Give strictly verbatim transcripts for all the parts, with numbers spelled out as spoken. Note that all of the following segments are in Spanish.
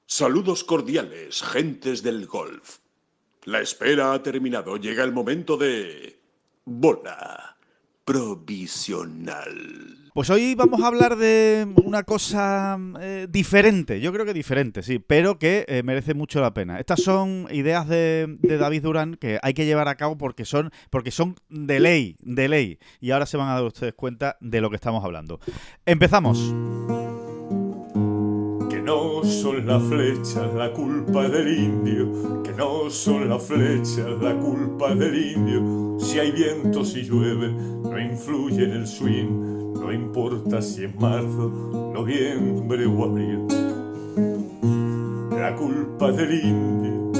Saludos cordiales, gentes del golf. La espera ha terminado. Llega el momento de... bola provisional. Pues hoy vamos a hablar de una cosa eh, diferente, yo creo que diferente, sí, pero que eh, merece mucho la pena. Estas son ideas de, de David Durán que hay que llevar a cabo porque son, porque son de ley, de ley. Y ahora se van a dar ustedes cuenta de lo que estamos hablando. Empezamos. Que no son las flechas la culpa del indio, que no son las flechas la culpa del indio. Si hay viento, si llueve, no influye en el swing, no importa si es marzo, noviembre o abril. La culpa del indio,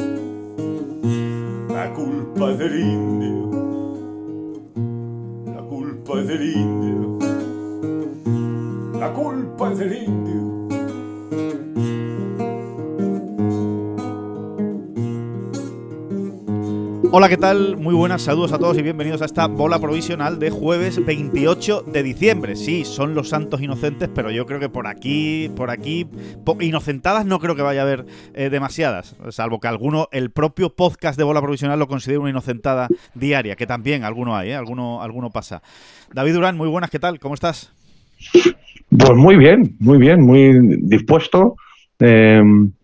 la culpa del indio, la culpa del indio, la culpa del indio. Hola, ¿qué tal? Muy buenas, saludos a todos y bienvenidos a esta bola provisional de jueves veintiocho de diciembre. Sí, son los santos inocentes, pero yo creo que por aquí, por aquí, po- inocentadas no creo que vaya a haber eh, demasiadas, salvo que alguno, el propio podcast de bola provisional lo considere una inocentada diaria, que también alguno hay, ¿eh? Alguno, alguno pasa. David Durán, muy buenas, ¿qué tal? ¿Cómo estás? Pues muy bien, muy bien, muy dispuesto eh,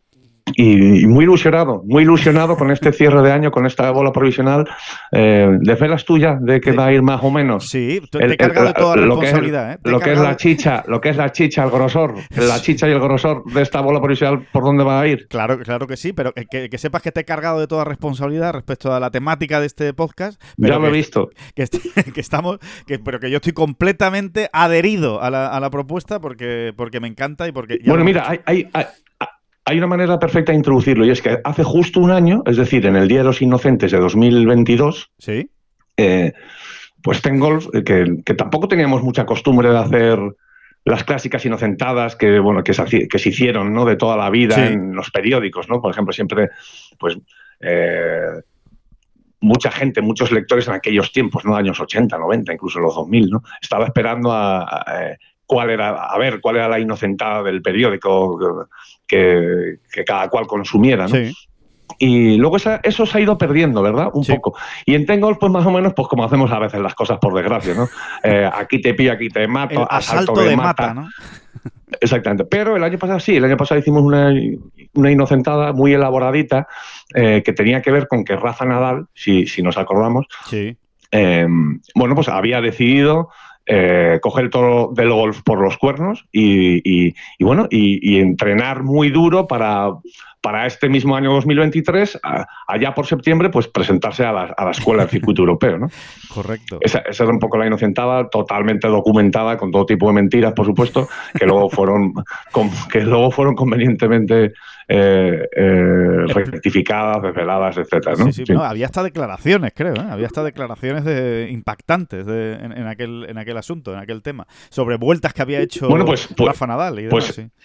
y, y muy ilusionado, muy ilusionado con este cierre de año, con esta bola provisional. Eh, ¿De fe las tuyas de que Sí. va a ir más o menos? Sí, te El- he cargado el- de toda lo que es- responsabilidad, ¿eh? Te he Lo que es cargado- la chicha, lo que es la chicha, el grosor, la chicha y el grosor de esta bola provisional, ¿por dónde va a ir? Claro, claro que sí, pero que, que- que sepas que te he cargado de toda responsabilidad respecto a la temática de este podcast. Pero Ya lo he que- visto. Que, est- que estamos, que, pero que yo estoy completamente adherido a la, a la propuesta porque, porque me encanta y porque... ya Bueno, lo mira, hemos hecho. hay, hay, hay, hay una manera perfecta de introducirlo, y es que hace justo un año, es decir, en el Día de los Inocentes de dos mil veintidós, Sí, eh, pues Ten Golf, eh, que, que tampoco teníamos mucha costumbre de hacer las clásicas inocentadas que, bueno, que, se, haci- que se hicieron, ¿no?, de toda la vida Sí. en los periódicos, ¿no? Por ejemplo, siempre, pues, eh, mucha gente, muchos lectores en aquellos tiempos, ¿no?, años ochenta, noventa, incluso los dos mil, ¿no?, estaba esperando a, a, eh, cuál era, a ver cuál era la inocentada del periódico que, que cada cual consumiera, ¿no? sí. Y luego esa, eso se ha ido perdiendo, ¿verdad? Un Sí. poco. Y en Ten Golf, pues más o menos, pues como hacemos a veces las cosas, por desgracia, ¿no? Eh, aquí te pillo, aquí te mato, El asalto de mata, ¿no? Exactamente. Pero el año pasado sí, el año pasado hicimos una, una inocentada muy elaboradita eh, que tenía que ver con que Rafa Nadal, si, si nos acordamos, Sí, eh, bueno, pues había decidido eh, coger el toro del golf por los cuernos y, y, y bueno, y, y entrenar muy duro para, para este mismo año dos mil veintitrés, a, allá por septiembre, pues presentarse a la, a la escuela del circuito europeo, ¿no? correcto. Esa, esa era un poco la inocentada, totalmente documentada, con todo tipo de mentiras, por supuesto, que luego fueron, con, que luego fueron convenientemente eh, eh, rectificadas, desveladas, etcétera, ¿no? Sí, sí, Sí. no, había hasta declaraciones, creo, ¿eh? Había hasta declaraciones de, impactantes de, en, en aquel, en aquel asunto, en aquel tema, sobre vueltas que había hecho Bueno, pues- pues- Rafa Nadal y demás, pues- sí.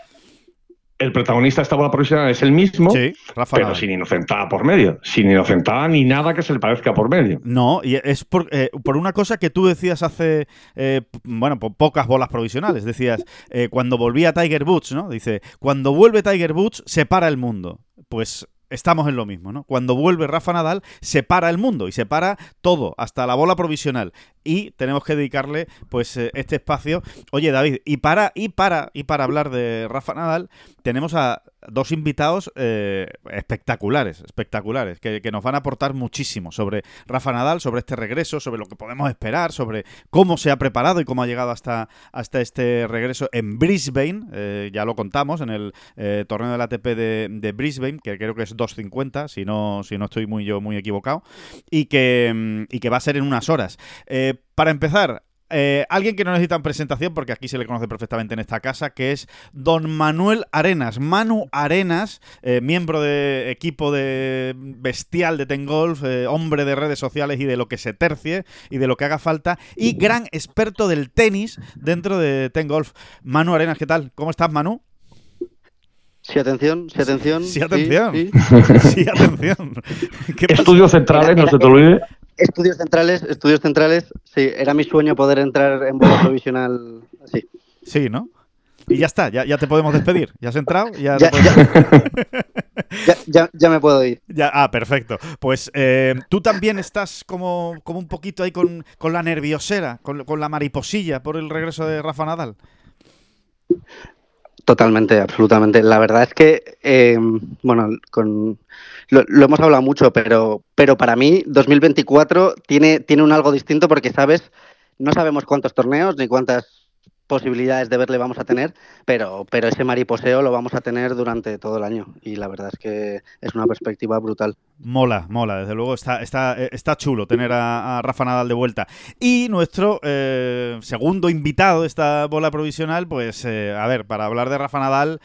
El protagonista de esta bola profesional es el mismo, Sí, Rafa pero Nadal. sin inocentada por medio, sin inocentada ni nada que se le parezca por medio. No, y es por, eh, por una cosa que tú decías hace, eh, p- bueno, po- pocas bolas provisionales. Decías, eh, cuando volvía Tiger Woods, ¿no? Dice, cuando vuelve Tiger Woods, se para el mundo. Pues estamos en lo mismo, ¿no? Cuando vuelve Rafa Nadal, se para el mundo y se para todo, hasta la bola provisional. Y tenemos que dedicarle, pues, eh, este espacio. Oye, David, y para, y para, y para hablar de Rafa Nadal, tenemos a dos invitados eh, espectaculares, espectaculares, que, que nos van a aportar muchísimo sobre Rafa Nadal, sobre este regreso, sobre lo que podemos esperar, sobre cómo se ha preparado y cómo ha llegado hasta, hasta este regreso en Brisbane. Eh, ya lo contamos, en el eh, torneo del A T P de, de Brisbane, que creo que es dos cincuenta, si no, si no estoy muy yo muy equivocado, y que, mm, y que va a ser en unas horas. Eh, para empezar, Eh, alguien que no necesita presentación, porque aquí se le conoce perfectamente en esta casa, que es don Manuel Arenas. Manu Arenas, eh, miembro de equipo de bestial de Ten Golf, eh, hombre de redes sociales y de lo que se tercie y de lo que haga falta, y gran experto del tenis dentro de Ten Golf. Manu Arenas, ¿qué tal? ¿Cómo estás, Manu? Sí, atención, sí, atención. Sí, atención. Sí, Sí, atención. ¿Qué pasa? Estudios centrales, no se te olvide. Estudios centrales, estudios centrales, sí, era mi sueño poder entrar en bola provisional así. Sí, ¿no? Y ya está, ya, ya te podemos despedir. ¿Ya has entrado? Ya, Ya, te podemos- ya, ya, ya me puedo ir. Ya, ah, perfecto. Pues eh, tú también estás como, como un poquito ahí con, con la nerviosera, con, con la mariposilla por el regreso de Rafa Nadal. Totalmente, absolutamente. La verdad es que, eh, bueno, con lo, lo hemos hablado mucho, pero, pero para mí dos mil veinticuatro tiene, tiene un algo distinto porque, ¿sabes? No sabemos cuántos torneos ni cuántas posibilidades de verle vamos a tener, pero, pero ese mariposeo lo vamos a tener durante todo el año y la verdad es que es una perspectiva brutal. Mola, mola, desde luego está, está, está chulo tener a, a Rafa Nadal de vuelta. Y nuestro eh, segundo invitado de esta bola provisional, pues eh, a ver, para hablar de Rafa Nadal,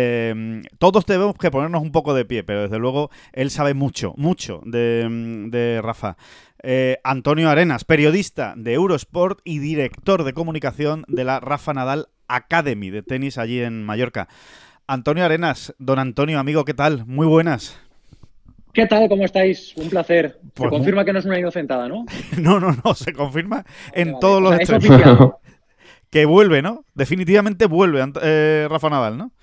eh, todos tenemos que ponernos un poco de pie, pero desde luego él sabe mucho, mucho de, de Rafa. Eh, Antonio Arenas, periodista de Eurosport y director de comunicación de la Rafa Nadal Academy de tenis allí en Mallorca. Antonio Arenas, don Antonio, amigo, ¿qué tal? Muy buenas. ¿Qué tal? ¿Cómo estáis? Un placer. Se Pues confirma muy... que no es una inocentada, ¿no? No, no, no, se confirma en Vale, todos vale. los O sea, es extremos. oficial. Que vuelve, ¿no? Definitivamente vuelve eh, Rafa Nadal, ¿no?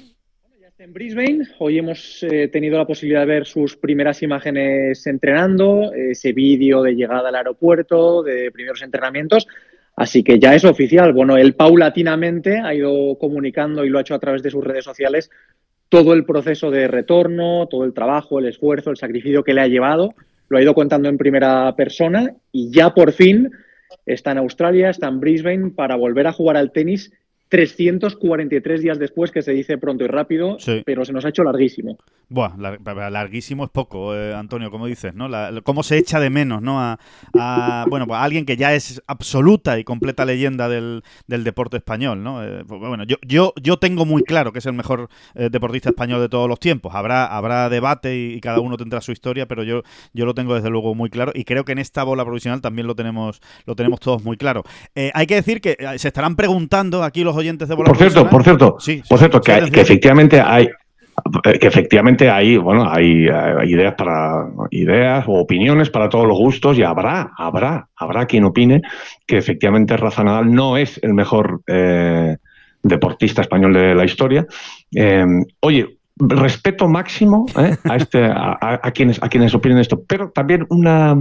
Ya está en Brisbane. Hoy hemos eh, tenido la posibilidad de ver sus primeras imágenes entrenando, ese vídeo de llegada al aeropuerto, de primeros entrenamientos. Así que ya es oficial. Bueno, él paulatinamente ha ido comunicando y lo ha hecho a través de sus redes sociales todo el proceso de retorno, todo el trabajo, el esfuerzo, el sacrificio que le ha llevado. Lo ha ido contando en primera persona y ya por fin está en Australia, está en Brisbane para volver a jugar al tenis trescientos cuarenta y tres días después, que se dice pronto y rápido, sí. Pero se nos ha hecho larguísimo. Buah, lar larguísimo es poco, eh, Antonio, como dices, ¿no? La, cómo se echa de menos, ¿no? A, a bueno, pues a alguien que ya es absoluta y completa leyenda del, del deporte español, ¿no? Eh, pues bueno, yo, yo, yo tengo muy claro que es el mejor eh, deportista español de todos los tiempos. Habrá, habrá debate y, y cada uno tendrá su historia, pero yo, yo lo tengo desde luego muy claro y creo que en esta bola provisional también lo tenemos, lo tenemos todos muy claro. Eh, hay que decir que se estarán preguntando aquí los oyentes de bola por cierto, provisional. por cierto, sí, por sí, cierto, sí, que, que efectivamente hay que efectivamente hay, bueno, hay, hay ideas para ideas o opiniones para todos los gustos y habrá, habrá, habrá quien opine que efectivamente Rafa Nadal no es el mejor eh, deportista español de la historia. Eh, oye, respeto máximo eh, a este, a, a, quienes a quienes opinen esto, pero también una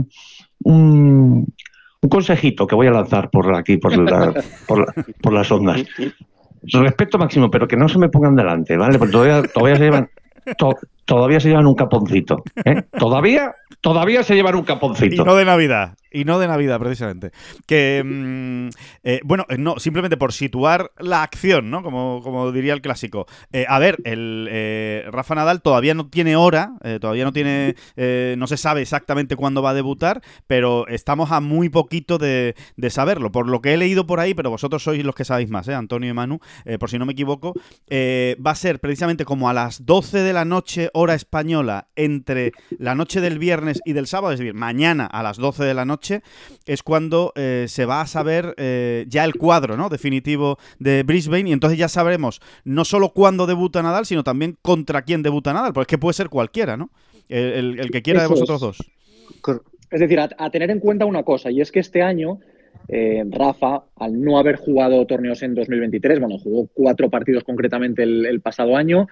un, un consejito que voy a lanzar por aquí, por la, por, la, por las ondas. Respeto máximo, pero que no se me pongan delante, ¿vale? Porque todavía, todavía se llevan to, todavía se llevan un caponcito, ¿eh? Todavía, todavía se llevan un caponcito. Y no de Navidad, y no de Navidad, precisamente. Que, mmm, eh, bueno, no, simplemente por situar la acción, ¿no? Como, como diría el clásico. Eh, a ver, el eh, Rafa Nadal todavía no tiene hora, eh, todavía no tiene, eh, no se sabe exactamente cuándo va a debutar, pero estamos a muy poquito de, de saberlo. Por lo que he leído por ahí, pero vosotros sois los que sabéis más, ¿eh? Antonio y Manu, eh, por si no me equivoco, eh, va a ser precisamente como a las doce de la noche, hora española, entre la noche del viernes y del sábado, es decir, mañana a las doce de la noche, es cuando eh, se va a saber eh, ya el cuadro, ¿no?, definitivo de Brisbane, y entonces ya sabremos no solo cuándo debuta Nadal, sino también contra quién debuta Nadal, porque es que puede ser cualquiera, ¿no? El, el, el que quiera Eso de vosotros es. dos. Es decir, a, a tener en cuenta una cosa, y es que este año eh, Rafa, al no haber jugado torneos en dos mil veintitrés, bueno, jugó cuatro partidos concretamente el, el pasado año,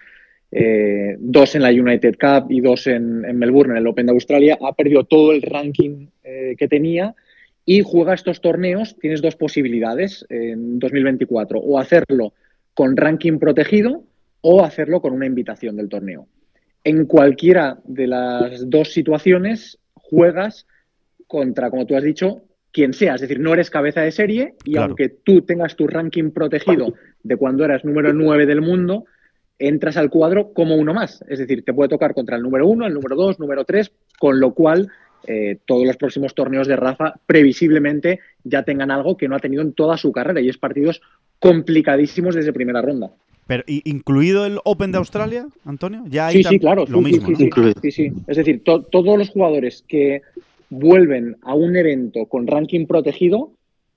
Eh, dos en la United Cup y dos en, en Melbourne, en el Open de Australia, ha perdido todo el ranking eh, que tenía y juega estos torneos. Tienes dos posibilidades en dos mil veinticuatro, o hacerlo con ranking protegido o hacerlo con una invitación del torneo. En cualquiera de las dos situaciones juegas contra, como tú has dicho, quien sea, es decir, no eres cabeza de serie y claro, aunque tú tengas tu ranking protegido de cuando eras número nueve del mundo, entras al cuadro como uno más. Es decir, te puede tocar contra el número uno, el número dos, número tres, con lo cual eh, todos los próximos torneos de Rafa previsiblemente ya tengan algo que no ha tenido en toda su carrera, y es partidos complicadísimos desde primera ronda. Pero, ¿incluido el Open de Australia, Antonio? Ya hay sí, sí, claro. Lo sí, mismo, sí, ¿no? sí, sí, sí. Es decir, to todos los jugadores que vuelven a un evento con ranking protegido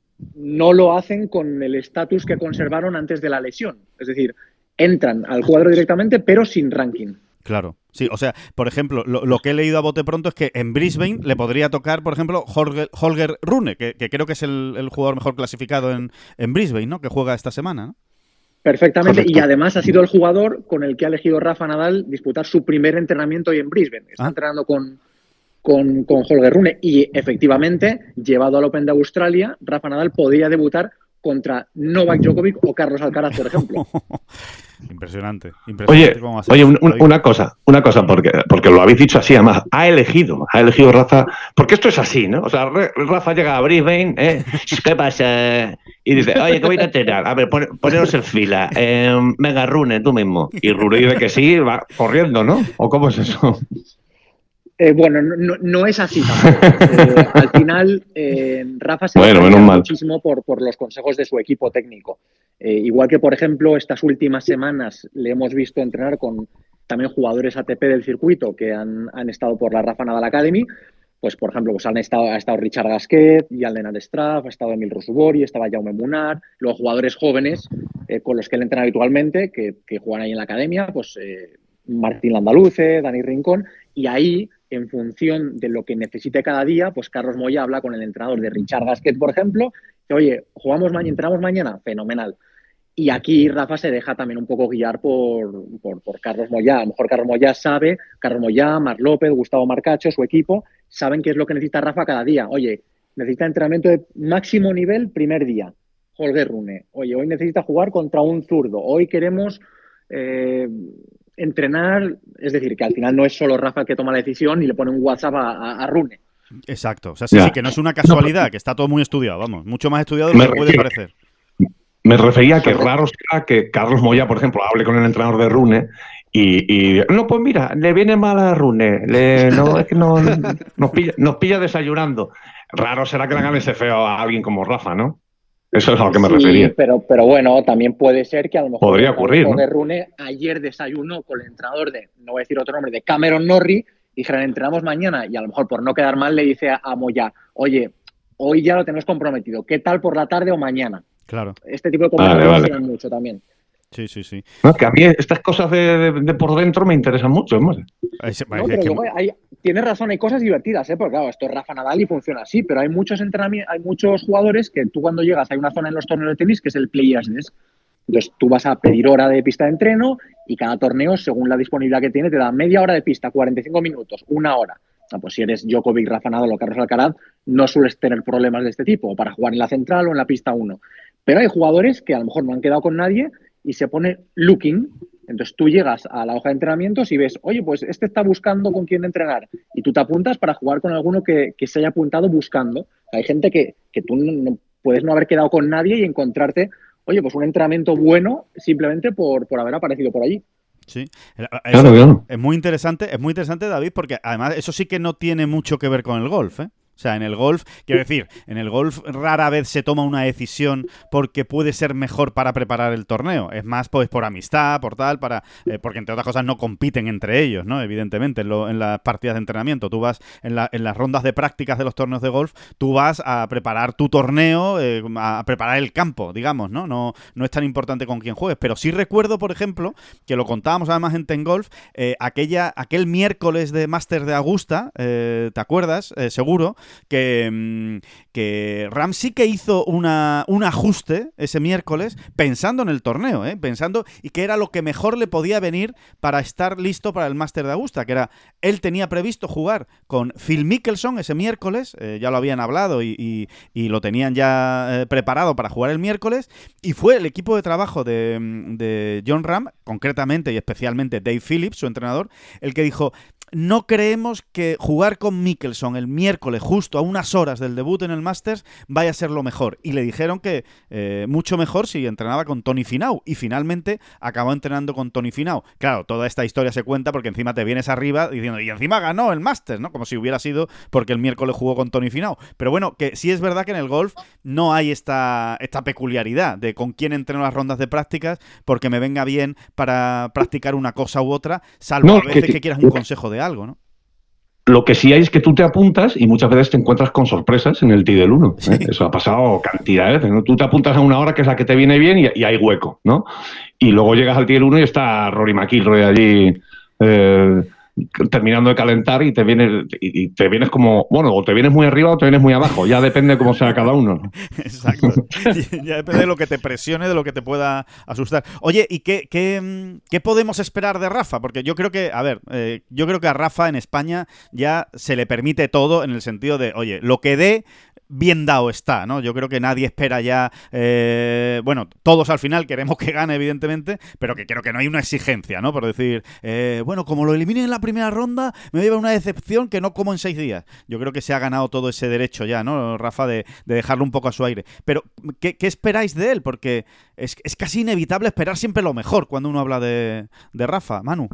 no lo hacen con el estatus que conservaron antes de la lesión. Es decir, entran al cuadro directamente, pero sin ranking. Claro, sí, o sea, por ejemplo, lo, lo que he leído a bote pronto es que en Brisbane le podría tocar, por ejemplo, Holger, Holger Rune, que, que creo que es el, el jugador mejor clasificado en, en Brisbane, ¿no?, que juega esta semana, ¿no? Perfectamente, Correcto. y además ha sido el jugador con el que ha elegido Rafa Nadal disputar su primer entrenamiento hoy en Brisbane. Está Ah. entrenando con, con, con Holger Rune y efectivamente, llevado al Open de Australia, Rafa Nadal podría debutar contra Novak Djokovic o Carlos Alcaraz, por ejemplo. Impresionante, impresionante Oye, cómo va a ser. oye un- un- David. una cosa, una cosa, porque, porque lo habéis dicho así, además, ha elegido, ha elegido Rafa, porque esto es así, ¿no? O sea, Re- Rafa llega a Brisbane, ¿eh? ¿Qué pasa? Y dice, oye, que voy a ir a entrenar, a ver, pon- poneros en fila, eh, venga, Rune, tú mismo. Y Rune dice que sí, va corriendo, ¿no? ¿O cómo es eso? Eh, bueno, no, no, no es así tampoco. Eh, al final, eh, Rafa se Bueno, deja menos guiar mal. muchísimo por, por los consejos de su equipo técnico. Eh, igual que, por ejemplo, estas últimas semanas le hemos visto entrenar con también jugadores A T P del circuito que han, han estado por la Rafa Nadal Academy. Pues, por ejemplo, pues han estado, ha estado Richard Gasquet, Jan Lennart Straff, ha estado Emil Rusubori, estaba Jaume Munar, luego jugadores jóvenes eh, con los que él entrena habitualmente, que, que juegan ahí en la academia, pues eh, Martín Landaluce, Dani Rincón, y ahí, en función de lo que necesite cada día, pues Carlos Moya habla con el entrenador de Richard Gasquet, por ejemplo, que oye, jugamos mañana, entramos mañana, fenomenal. Y aquí Rafa se deja también un poco guiar por, por, por Carlos Moyá. A lo mejor Carlos Moyá sabe, Carlos Moyá, Marc López, Gustavo Marcacho, su equipo, saben qué es lo que necesita Rafa cada día. Oye, necesita entrenamiento de máximo nivel primer día. Holger Rune. Oye, hoy necesita jugar contra un zurdo. Hoy queremos eh, entrenar. Es decir, que al final no es solo Rafa el que toma la decisión y le pone un WhatsApp a, a, a Rune. Exacto. O sea, sí, Ya. sí, que no es una casualidad, que está todo muy estudiado, vamos. Mucho más estudiado de Me lo que puede refiero- parecer. Me refería a que raro será que Carlos Moya, por ejemplo, hable con el entrenador de Rune y, y no, pues mira, le viene mal a Rune, le, no, es que no, nos, pilla, nos pilla desayunando. Raro será que le hagan ese feo a alguien como Rafa, ¿no? Eso es a lo que me Sí, refería. pero, pero bueno, también puede ser que a lo mejor Podría el ocurrir, entrenador ¿no? de Rune ayer desayunó con el entrenador de, no voy a decir otro nombre, de Cameron Norrie, dijeron entrenamos mañana y a lo mejor por no quedar mal le dice a, a Moya, oye, hoy ya lo tenemos comprometido, ¿qué tal por la tarde o mañana? Claro. Este tipo de Vale, conversaciones vale. se dan mucho también. Sí, sí, sí. No, que a mí estas cosas de, de- de por dentro me interesan mucho. hombre. Es- No, es pero que- luego hay, tienes razón, hay cosas divertidas, ¿eh? Porque claro, esto es Rafa Nadal y funciona así, pero hay muchos entrenamientos, hay muchos jugadores que tú cuando llegas hay una zona en los torneos de tenis que es el Players Desk. Entonces tú vas a pedir hora de pista de entreno y cada torneo, según la disponibilidad que tiene, te da media hora de pista, cuarenta y cinco minutos, una hora. O sea, pues si eres Djokovic, Rafa Nadal o Carlos Alcaraz, no sueles tener problemas de este tipo, o para jugar en la central o en la pista uno. Pero hay jugadores que a lo mejor no han quedado con nadie y se pone looking. Entonces tú llegas a la hoja de entrenamientos y ves, oye, pues este está buscando con quién entrenar. Y tú te apuntas para jugar con alguno que, que se haya apuntado buscando. Hay gente que, que tú no, no- puedes no haber quedado con nadie y encontrarte, oye, pues un entrenamiento bueno simplemente por, por haber aparecido por allí. Sí, eso Claro, claro. es muy interesante, es muy interesante, David, porque además eso sí que no tiene mucho que ver con el golf, ¿eh? O sea, en el golf, quiero decir, en el golf rara vez se toma una decisión porque puede ser mejor para preparar el torneo. Es más, pues por amistad, por tal, para eh, porque entre otras cosas no compiten entre ellos, ¿no? Evidentemente, en, lo, en las partidas de entrenamiento. Tú vas, en, la, en las rondas de prácticas de los torneos de golf, tú vas a preparar tu torneo, eh, a preparar el campo, digamos, ¿no? ¿no? No es tan importante con quién juegues. Pero sí recuerdo, por ejemplo, que lo contábamos además en Ten Golf, eh, aquella, aquel miércoles de Masters de Augusta, eh, ¿te acuerdas? Eh, seguro. Que, que Ram sí que hizo una, un ajuste ese miércoles pensando en el torneo, ¿eh? Pensando y que era lo que mejor le podía venir para estar listo para el Máster de Augusta, que era, él tenía previsto jugar con Phil Mickelson ese miércoles, eh, ya lo habían hablado y, y, y lo tenían ya eh, preparado para jugar el miércoles, y fue el equipo de trabajo de, de John Ram, concretamente y especialmente Dave Phillips, su entrenador, el que dijo: no creemos que jugar con Mickelson el miércoles, justo a unas horas del debut en el Masters, vaya a ser lo mejor. Y le dijeron que eh, mucho mejor si entrenaba con Tony Finau. Y finalmente acabó entrenando con Tony Finau. Claro, toda esta historia se cuenta porque encima te vienes arriba diciendo, y encima ganó el Masters, ¿no? Como si hubiera sido porque el miércoles jugó con Tony Finau. Pero bueno, que sí es verdad que en el golf no hay esta, esta peculiaridad de con quién entreno las rondas de prácticas porque me venga bien para practicar una cosa u otra, salvo No, a veces que, que- quieras un consejo de algo, ¿no? Lo que sí hay es que tú te apuntas y muchas veces te encuentras con sorpresas en el T del uno. ¿eh? Eso ha pasado cantidad de veces, ¿no? Tú te apuntas a una hora que es la que te viene bien y, y hay hueco, ¿no? Y luego llegas al T del uno y está Rory McIlroy allí eh, terminando de calentar y te vienes y te vienes como, bueno, o te vienes muy arriba o te vienes muy abajo, ya depende de cómo sea cada uno, ¿no? Exacto. Ya depende de lo que te presione, de lo que te pueda asustar. Oye, ¿y qué, qué, qué podemos esperar de Rafa? Porque yo creo que, a ver, eh, yo creo que a Rafa en España ya se le permite todo en el sentido de, oye, lo que dé, bien dado está, ¿no? Yo creo que nadie espera ya, eh, bueno, todos al final queremos que gane, evidentemente, pero que creo que no hay una exigencia, ¿no? Por decir, eh, bueno, como lo eliminen en la primera ronda, me lleva una decepción que no como en seis días. Yo creo que se ha ganado todo ese derecho ya, ¿no, Rafa, de, de dejarlo un poco a su aire. Pero, ¿qué, qué esperáis de él? Porque es, es casi inevitable esperar siempre lo mejor cuando uno habla de, de Rafa. Manu.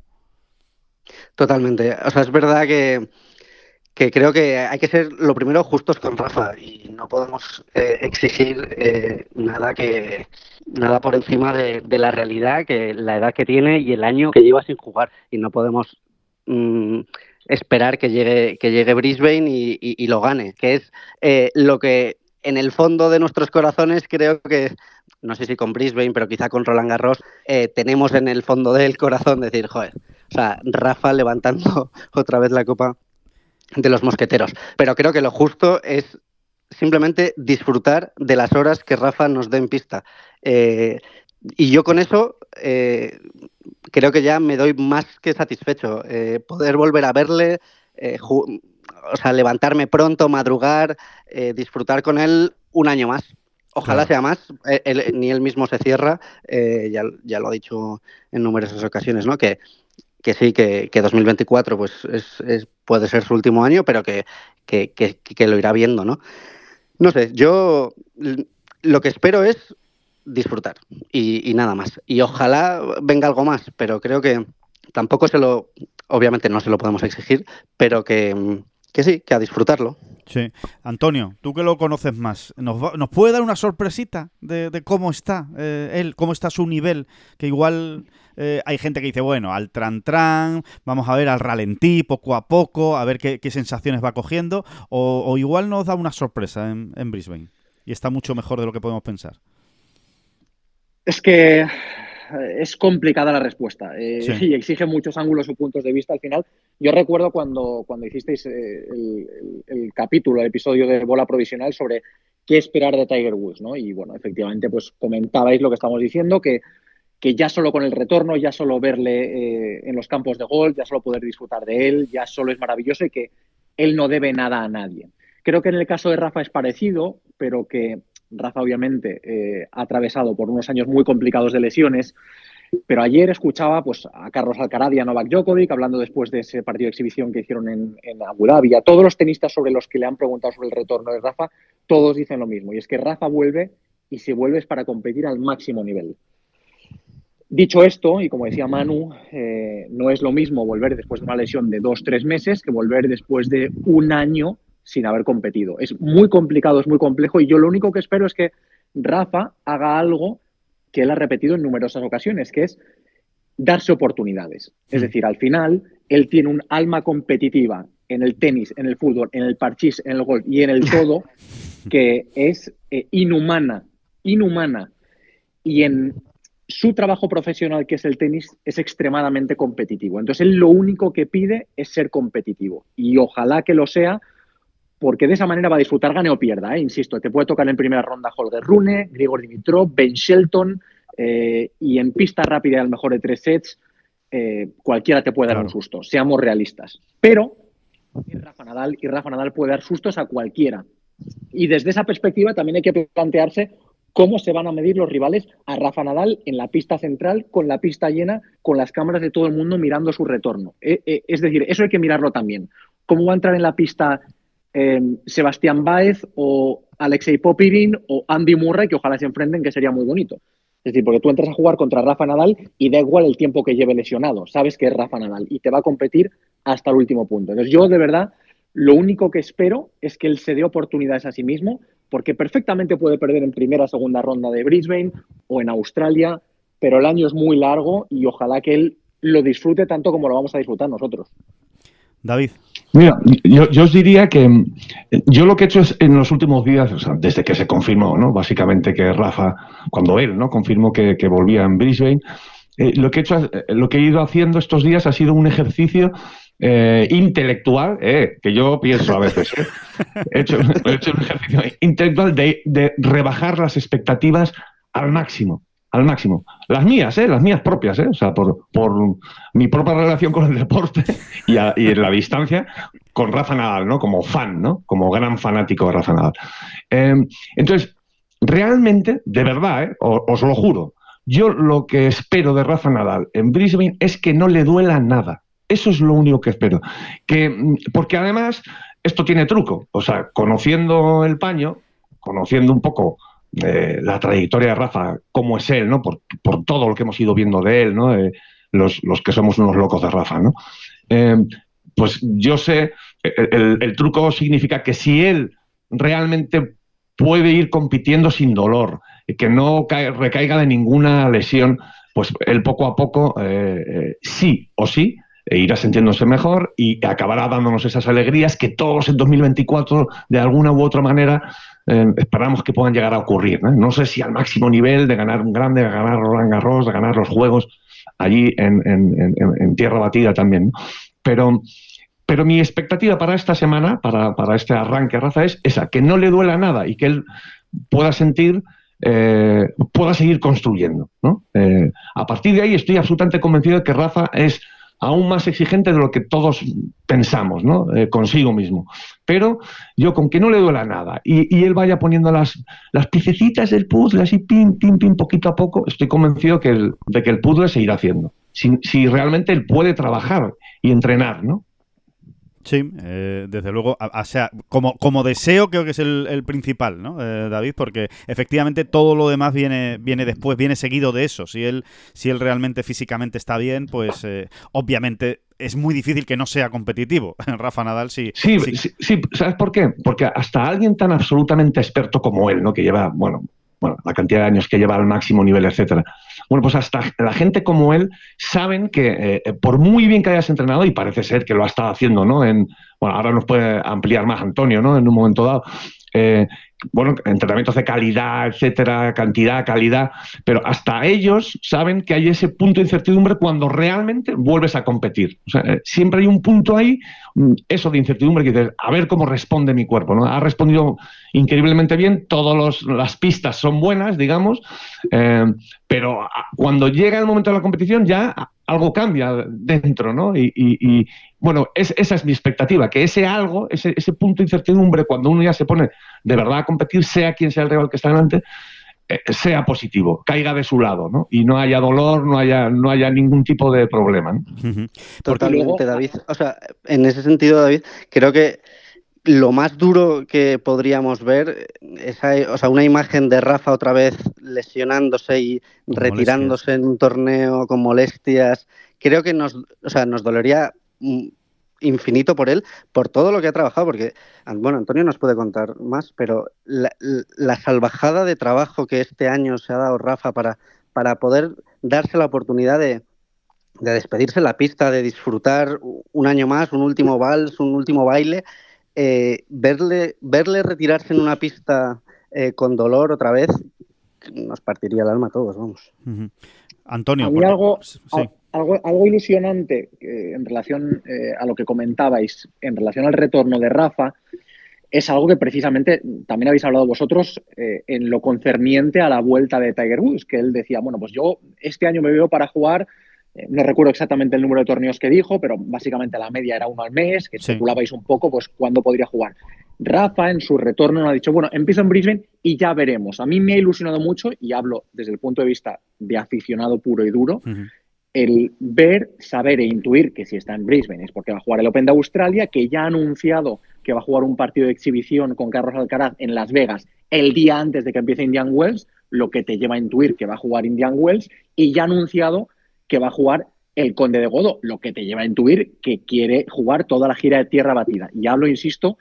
Totalmente. O sea, es verdad que que creo que hay que ser, lo primero, justos con Rafa y no podemos eh, exigir eh, nada que nada por encima de, de la realidad, que la edad que tiene y el año que lleva sin jugar, y no podemos mm, esperar que llegue que llegue Brisbane y, y, y lo gane, que es eh, lo que en el fondo de nuestros corazones creo que, no sé si con Brisbane, pero quizá con Roland Garros, eh, tenemos en el fondo del corazón decir, joder, o sea, Rafa levantando otra vez la copa de los mosqueteros. Pero creo que lo justo es simplemente disfrutar de las horas que Rafa nos dé en pista. Eh, y yo con eso eh, creo que ya me doy más que satisfecho. Eh, poder volver a verle, eh, ju- o sea, levantarme pronto, madrugar, eh, disfrutar con él un año más. Ojalá claro. sea más. Eh, él, ni él mismo se cierra. Eh, ya, ya lo ha dicho en numerosas ocasiones, ¿no? Que que sí, que, que dos mil veinticuatro pues es, es, puede ser su último año, pero que, que, que, que lo irá viendo, ¿no? No sé, yo lo que espero es disfrutar y, y nada más. Y ojalá venga algo más, pero creo que tampoco se lo, obviamente no se lo podemos exigir, pero que, que sí, que a disfrutarlo. Sí. Antonio, tú que lo conoces más, ¿nos, va, ¿nos puede dar una sorpresita de, de cómo está eh, él, cómo está su nivel? Que igual eh, hay gente que dice, bueno, al tran-tran, vamos a ver al ralentí, poco a poco, a ver qué, qué sensaciones va cogiendo, o, o igual nos da una sorpresa en, en Brisbane y está mucho mejor de lo que podemos pensar. Es que es complicada la respuesta eh, sí. y exige muchos ángulos o puntos de vista al final. Yo recuerdo cuando, cuando hicisteis eh, el, el, el capítulo, el episodio de Bola Provisional sobre qué esperar de Tiger Woods, ¿no? Y bueno, efectivamente, pues comentabais lo que estamos diciendo, que, que ya solo con el retorno, ya solo verle eh, en los campos de golf, ya solo poder disfrutar de él, ya solo es maravilloso y que él no debe nada a nadie. Creo que en el caso de Rafa es parecido, pero que Rafa obviamente eh, ha atravesado por unos años muy complicados de lesiones, pero ayer escuchaba pues, a Carlos Alcaraz y a Novak Djokovic hablando después de ese partido de exhibición que hicieron en, en Abu Dhabi. A todos los tenistas sobre los que le han preguntado sobre el retorno de Rafa, todos dicen lo mismo, y es que Rafa vuelve y si vuelve es para competir al máximo nivel. Dicho esto, y como decía Manu, eh, no es lo mismo volver después de una lesión de dos, tres meses que volver después de un año sin haber competido. Es muy complicado, es muy complejo y yo lo único que espero es que Rafa haga algo que él ha repetido en numerosas ocasiones, que es darse oportunidades. Mm. Es decir, al final, él tiene un alma competitiva en el tenis, en el fútbol, en el parchís, en el golf y en el todo, que es eh, inhumana, inhumana. Y en su trabajo profesional, que es el tenis, es extremadamente competitivo. Entonces, él lo único que pide es ser competitivo. Y ojalá que lo sea, porque de esa manera va a disfrutar, gane o pierda, ¿eh? Insisto, te puede tocar en primera ronda Holger Rune, Grigor Dimitrov, Ben Shelton, eh, y en pista rápida al mejor de tres sets, eh, cualquiera te puede dar claro. un susto, seamos realistas. Pero es Rafa Nadal, y Rafa Nadal puede dar sustos a cualquiera. Y desde esa perspectiva también hay que plantearse cómo se van a medir los rivales a Rafa Nadal en la pista central, con la pista llena, con las cámaras de todo el mundo mirando su retorno. Eh, eh, es decir, eso hay que mirarlo también. ¿Cómo va a entrar en la pista Eh, Sebastián Báez o Alexei Popirin o Andy Murray, que ojalá se enfrenten, que sería muy bonito? Es decir, porque tú entras a jugar contra Rafa Nadal y da igual el tiempo que lleve lesionado, sabes que es Rafa Nadal y te va a competir hasta el último punto. Entonces yo de verdad lo único que espero es que él se dé oportunidades a sí mismo, porque perfectamente puede perder en primera o segunda ronda de Brisbane o en Australia, pero el año es muy largo y ojalá que él lo disfrute tanto como lo vamos a disfrutar nosotros. David. Mira, yo, yo os diría que yo lo que he hecho es en los últimos días, o sea, desde que se confirmó, ¿no? Básicamente que Rafa, cuando él, ¿no? Confirmó que, que volvía en Brisbane, eh, lo que he hecho, lo que he ido haciendo estos días ha sido un ejercicio eh, intelectual, eh, que yo pienso a veces, eh, he, hecho, he hecho un ejercicio intelectual de, de rebajar las expectativas al máximo. Al máximo. Las mías, ¿eh? Las mías propias, ¿eh? O sea, por, por mi propia relación con el deporte y, a, y en la distancia con Rafa Nadal, ¿no? Como fan, ¿no? Como gran fanático de Rafa Nadal. Eh, entonces, realmente, de verdad, ¿eh? Os, os lo juro, yo lo que espero de Rafa Nadal en Brisbane es que no le duela nada. Eso es lo único que espero. Que, porque además, esto tiene truco. O sea, conociendo el paño, conociendo un poco Eh, la trayectoria de Rafa, cómo es él, ¿no? Por, por todo lo que hemos ido viendo de él, ¿no? Eh, los, los que somos unos locos de Rafa, ¿no? Eh, pues yo sé, el, el, el truco significa que si él realmente puede ir compitiendo sin dolor, que no cae, recaiga de ninguna lesión, pues él poco a poco, eh, eh, sí o sí, e irá sintiéndose mejor y acabará dándonos esas alegrías que todos en dos mil veinticuatro, de alguna u otra manera, eh, esperamos que puedan llegar a ocurrir, ¿no? No sé si al máximo nivel de ganar un grande, de ganar Roland Garros, de ganar los Juegos allí en, en, en, en tierra batida también, ¿no? Pero, pero mi expectativa para esta semana, para, para este arranque, Rafa, es esa, que no le duela nada y que él pueda sentir... Eh, pueda seguir construyendo, ¿no? Eh, a partir de ahí estoy absolutamente convencido de que Rafa es aún más exigente de lo que todos pensamos, ¿no? Eh, consigo mismo. Pero yo con que no le duela nada y, y él vaya poniendo las, las piececitas del puzzle así, pim, pim, pim, poquito a poco, estoy convencido que el, de que el puzzle se irá haciendo. Si, si realmente él puede trabajar y entrenar, ¿no? Sí, eh, desde luego, o sea, como, como deseo creo que es el, el principal, ¿no, eh, David? Porque efectivamente todo lo demás viene viene después, viene seguido de eso. Si él si él realmente físicamente está bien, pues eh, obviamente es muy difícil que no sea competitivo. Rafa Nadal sí, sí, sí. Sí, sí, ¿sabes por qué? Porque hasta alguien tan absolutamente experto como él, ¿no? Que lleva, bueno, bueno, la cantidad de años que lleva al máximo nivel, etcétera. Bueno, pues hasta la gente como él saben que eh, por muy bien que hayas entrenado, y parece ser que lo ha estado haciendo, ¿no? En, bueno, ahora nos puede ampliar más Antonio, ¿no? En un momento dado. Eh, bueno, entrenamientos de calidad, etcétera, cantidad, calidad, pero hasta ellos saben que hay ese punto de incertidumbre cuando realmente vuelves a competir. O sea, eh, siempre hay un punto ahí, eso de incertidumbre, que dices, a ver cómo responde mi cuerpo, ¿no? Ha respondido increíblemente bien, todas las pistas son buenas, digamos, eh, pero cuando llega el momento de la competición ya algo cambia dentro, ¿no? Y, y, y bueno, es, esa es mi expectativa, que ese algo, ese, ese punto de incertidumbre, cuando uno ya se pone de verdad a competir, sea quien sea el rival que está delante, eh, sea positivo, caiga de su lado, ¿no? Y no haya dolor, no haya, no haya ningún tipo de problema, ¿no? Uh-huh. Totalmente, David. O sea, en ese sentido, David, creo que lo más duro que podríamos ver es, o sea, una imagen de Rafa otra vez lesionándose y con retirándose molestias en un torneo con molestias. Creo que nos, o sea, nos dolería infinito por él, por todo lo que ha trabajado, porque, bueno, Antonio nos puede contar más, pero la, la salvajada de trabajo que este año se ha dado Rafa para, para poder darse la oportunidad de, de despedirse en la pista, de disfrutar un año más, un último vals, un último baile. Eh, verle, verle retirarse en una pista eh, con dolor otra vez nos partiría el alma a todos, vamos. Uh-huh. Antonio, a mí porque... algo, sí. algo, algo ilusionante eh, en relación eh, a lo que comentabais, en relación al retorno de Rafa, es algo que precisamente también habéis hablado vosotros eh, en lo concerniente a la vuelta de Tiger Woods, que él decía, bueno, pues yo este año me veo para jugar. No recuerdo exactamente el número de torneos que dijo, pero básicamente la media era uno al mes, que sí. Especulabais un poco pues cuándo podría jugar. Rafa en su retorno nos ha dicho, bueno, empiezo en Brisbane y ya veremos. A mí me ha ilusionado mucho, y hablo desde el punto de vista de aficionado puro y duro, uh-huh. el ver, saber e intuir que si está en Brisbane es porque va a jugar el Open de Australia, que ya ha anunciado que va a jugar un partido de exhibición con Carlos Alcaraz en Las Vegas el día antes de que empiece Indian Wells, lo que te lleva a intuir que va a jugar Indian Wells, y ya ha anunciado que va a jugar el Conde de Godó, lo que te lleva a intuir que quiere jugar toda la gira de tierra batida. Y hablo, insisto,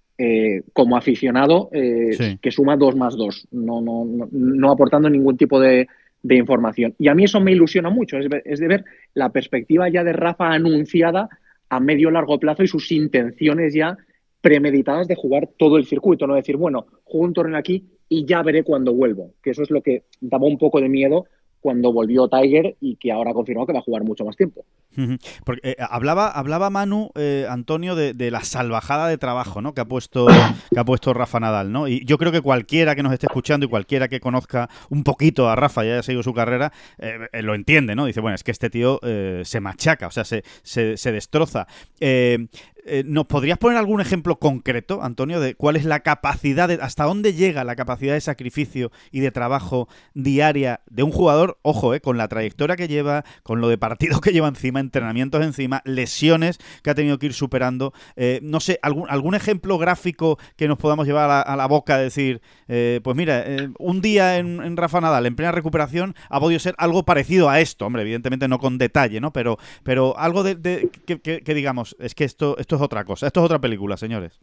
eh, como aficionado eh, sí. que suma dos más dos, no, no, no, no aportando ningún tipo de, de información. Y a mí eso me ilusiona mucho, es, es de ver la perspectiva ya de Rafa anunciada a medio largo plazo y sus intenciones ya premeditadas de jugar todo el circuito, no decir, bueno, juego un torneo aquí y ya veré cuando vuelvo, que eso es lo que daba un poco de miedo cuando volvió Tiger y que ahora ha confirmado que va a jugar mucho más tiempo. Porque eh, hablaba, hablaba Manu, eh, Antonio, de, de la salvajada de trabajo, ¿no? que ha puesto que ha puesto Rafa Nadal, ¿no? Y yo creo que cualquiera que nos esté escuchando y cualquiera que conozca un poquito a Rafa y haya seguido su carrera, eh, eh, lo entiende, ¿no? Dice, bueno, es que este tío eh, se machaca, o sea, se, se, se destroza. Eh, Eh, ¿Nos podrías poner algún ejemplo concreto, Antonio, de cuál es la capacidad, de, hasta dónde llega la capacidad de sacrificio y de trabajo diaria de un jugador, ojo, eh, con la trayectoria que lleva, con lo de partidos que lleva encima, entrenamientos encima, lesiones que ha tenido que ir superando? Eh, no sé, algún, algún ejemplo gráfico que nos podamos llevar a la, a la boca, de decir, eh, pues mira, eh, un día en, en Rafa Nadal, en plena recuperación, ha podido ser algo parecido a esto, hombre, evidentemente no con detalle, ¿no? Pero, pero algo de, de que, que, que digamos, es que esto, esto es otra cosa, esto es otra película, señores.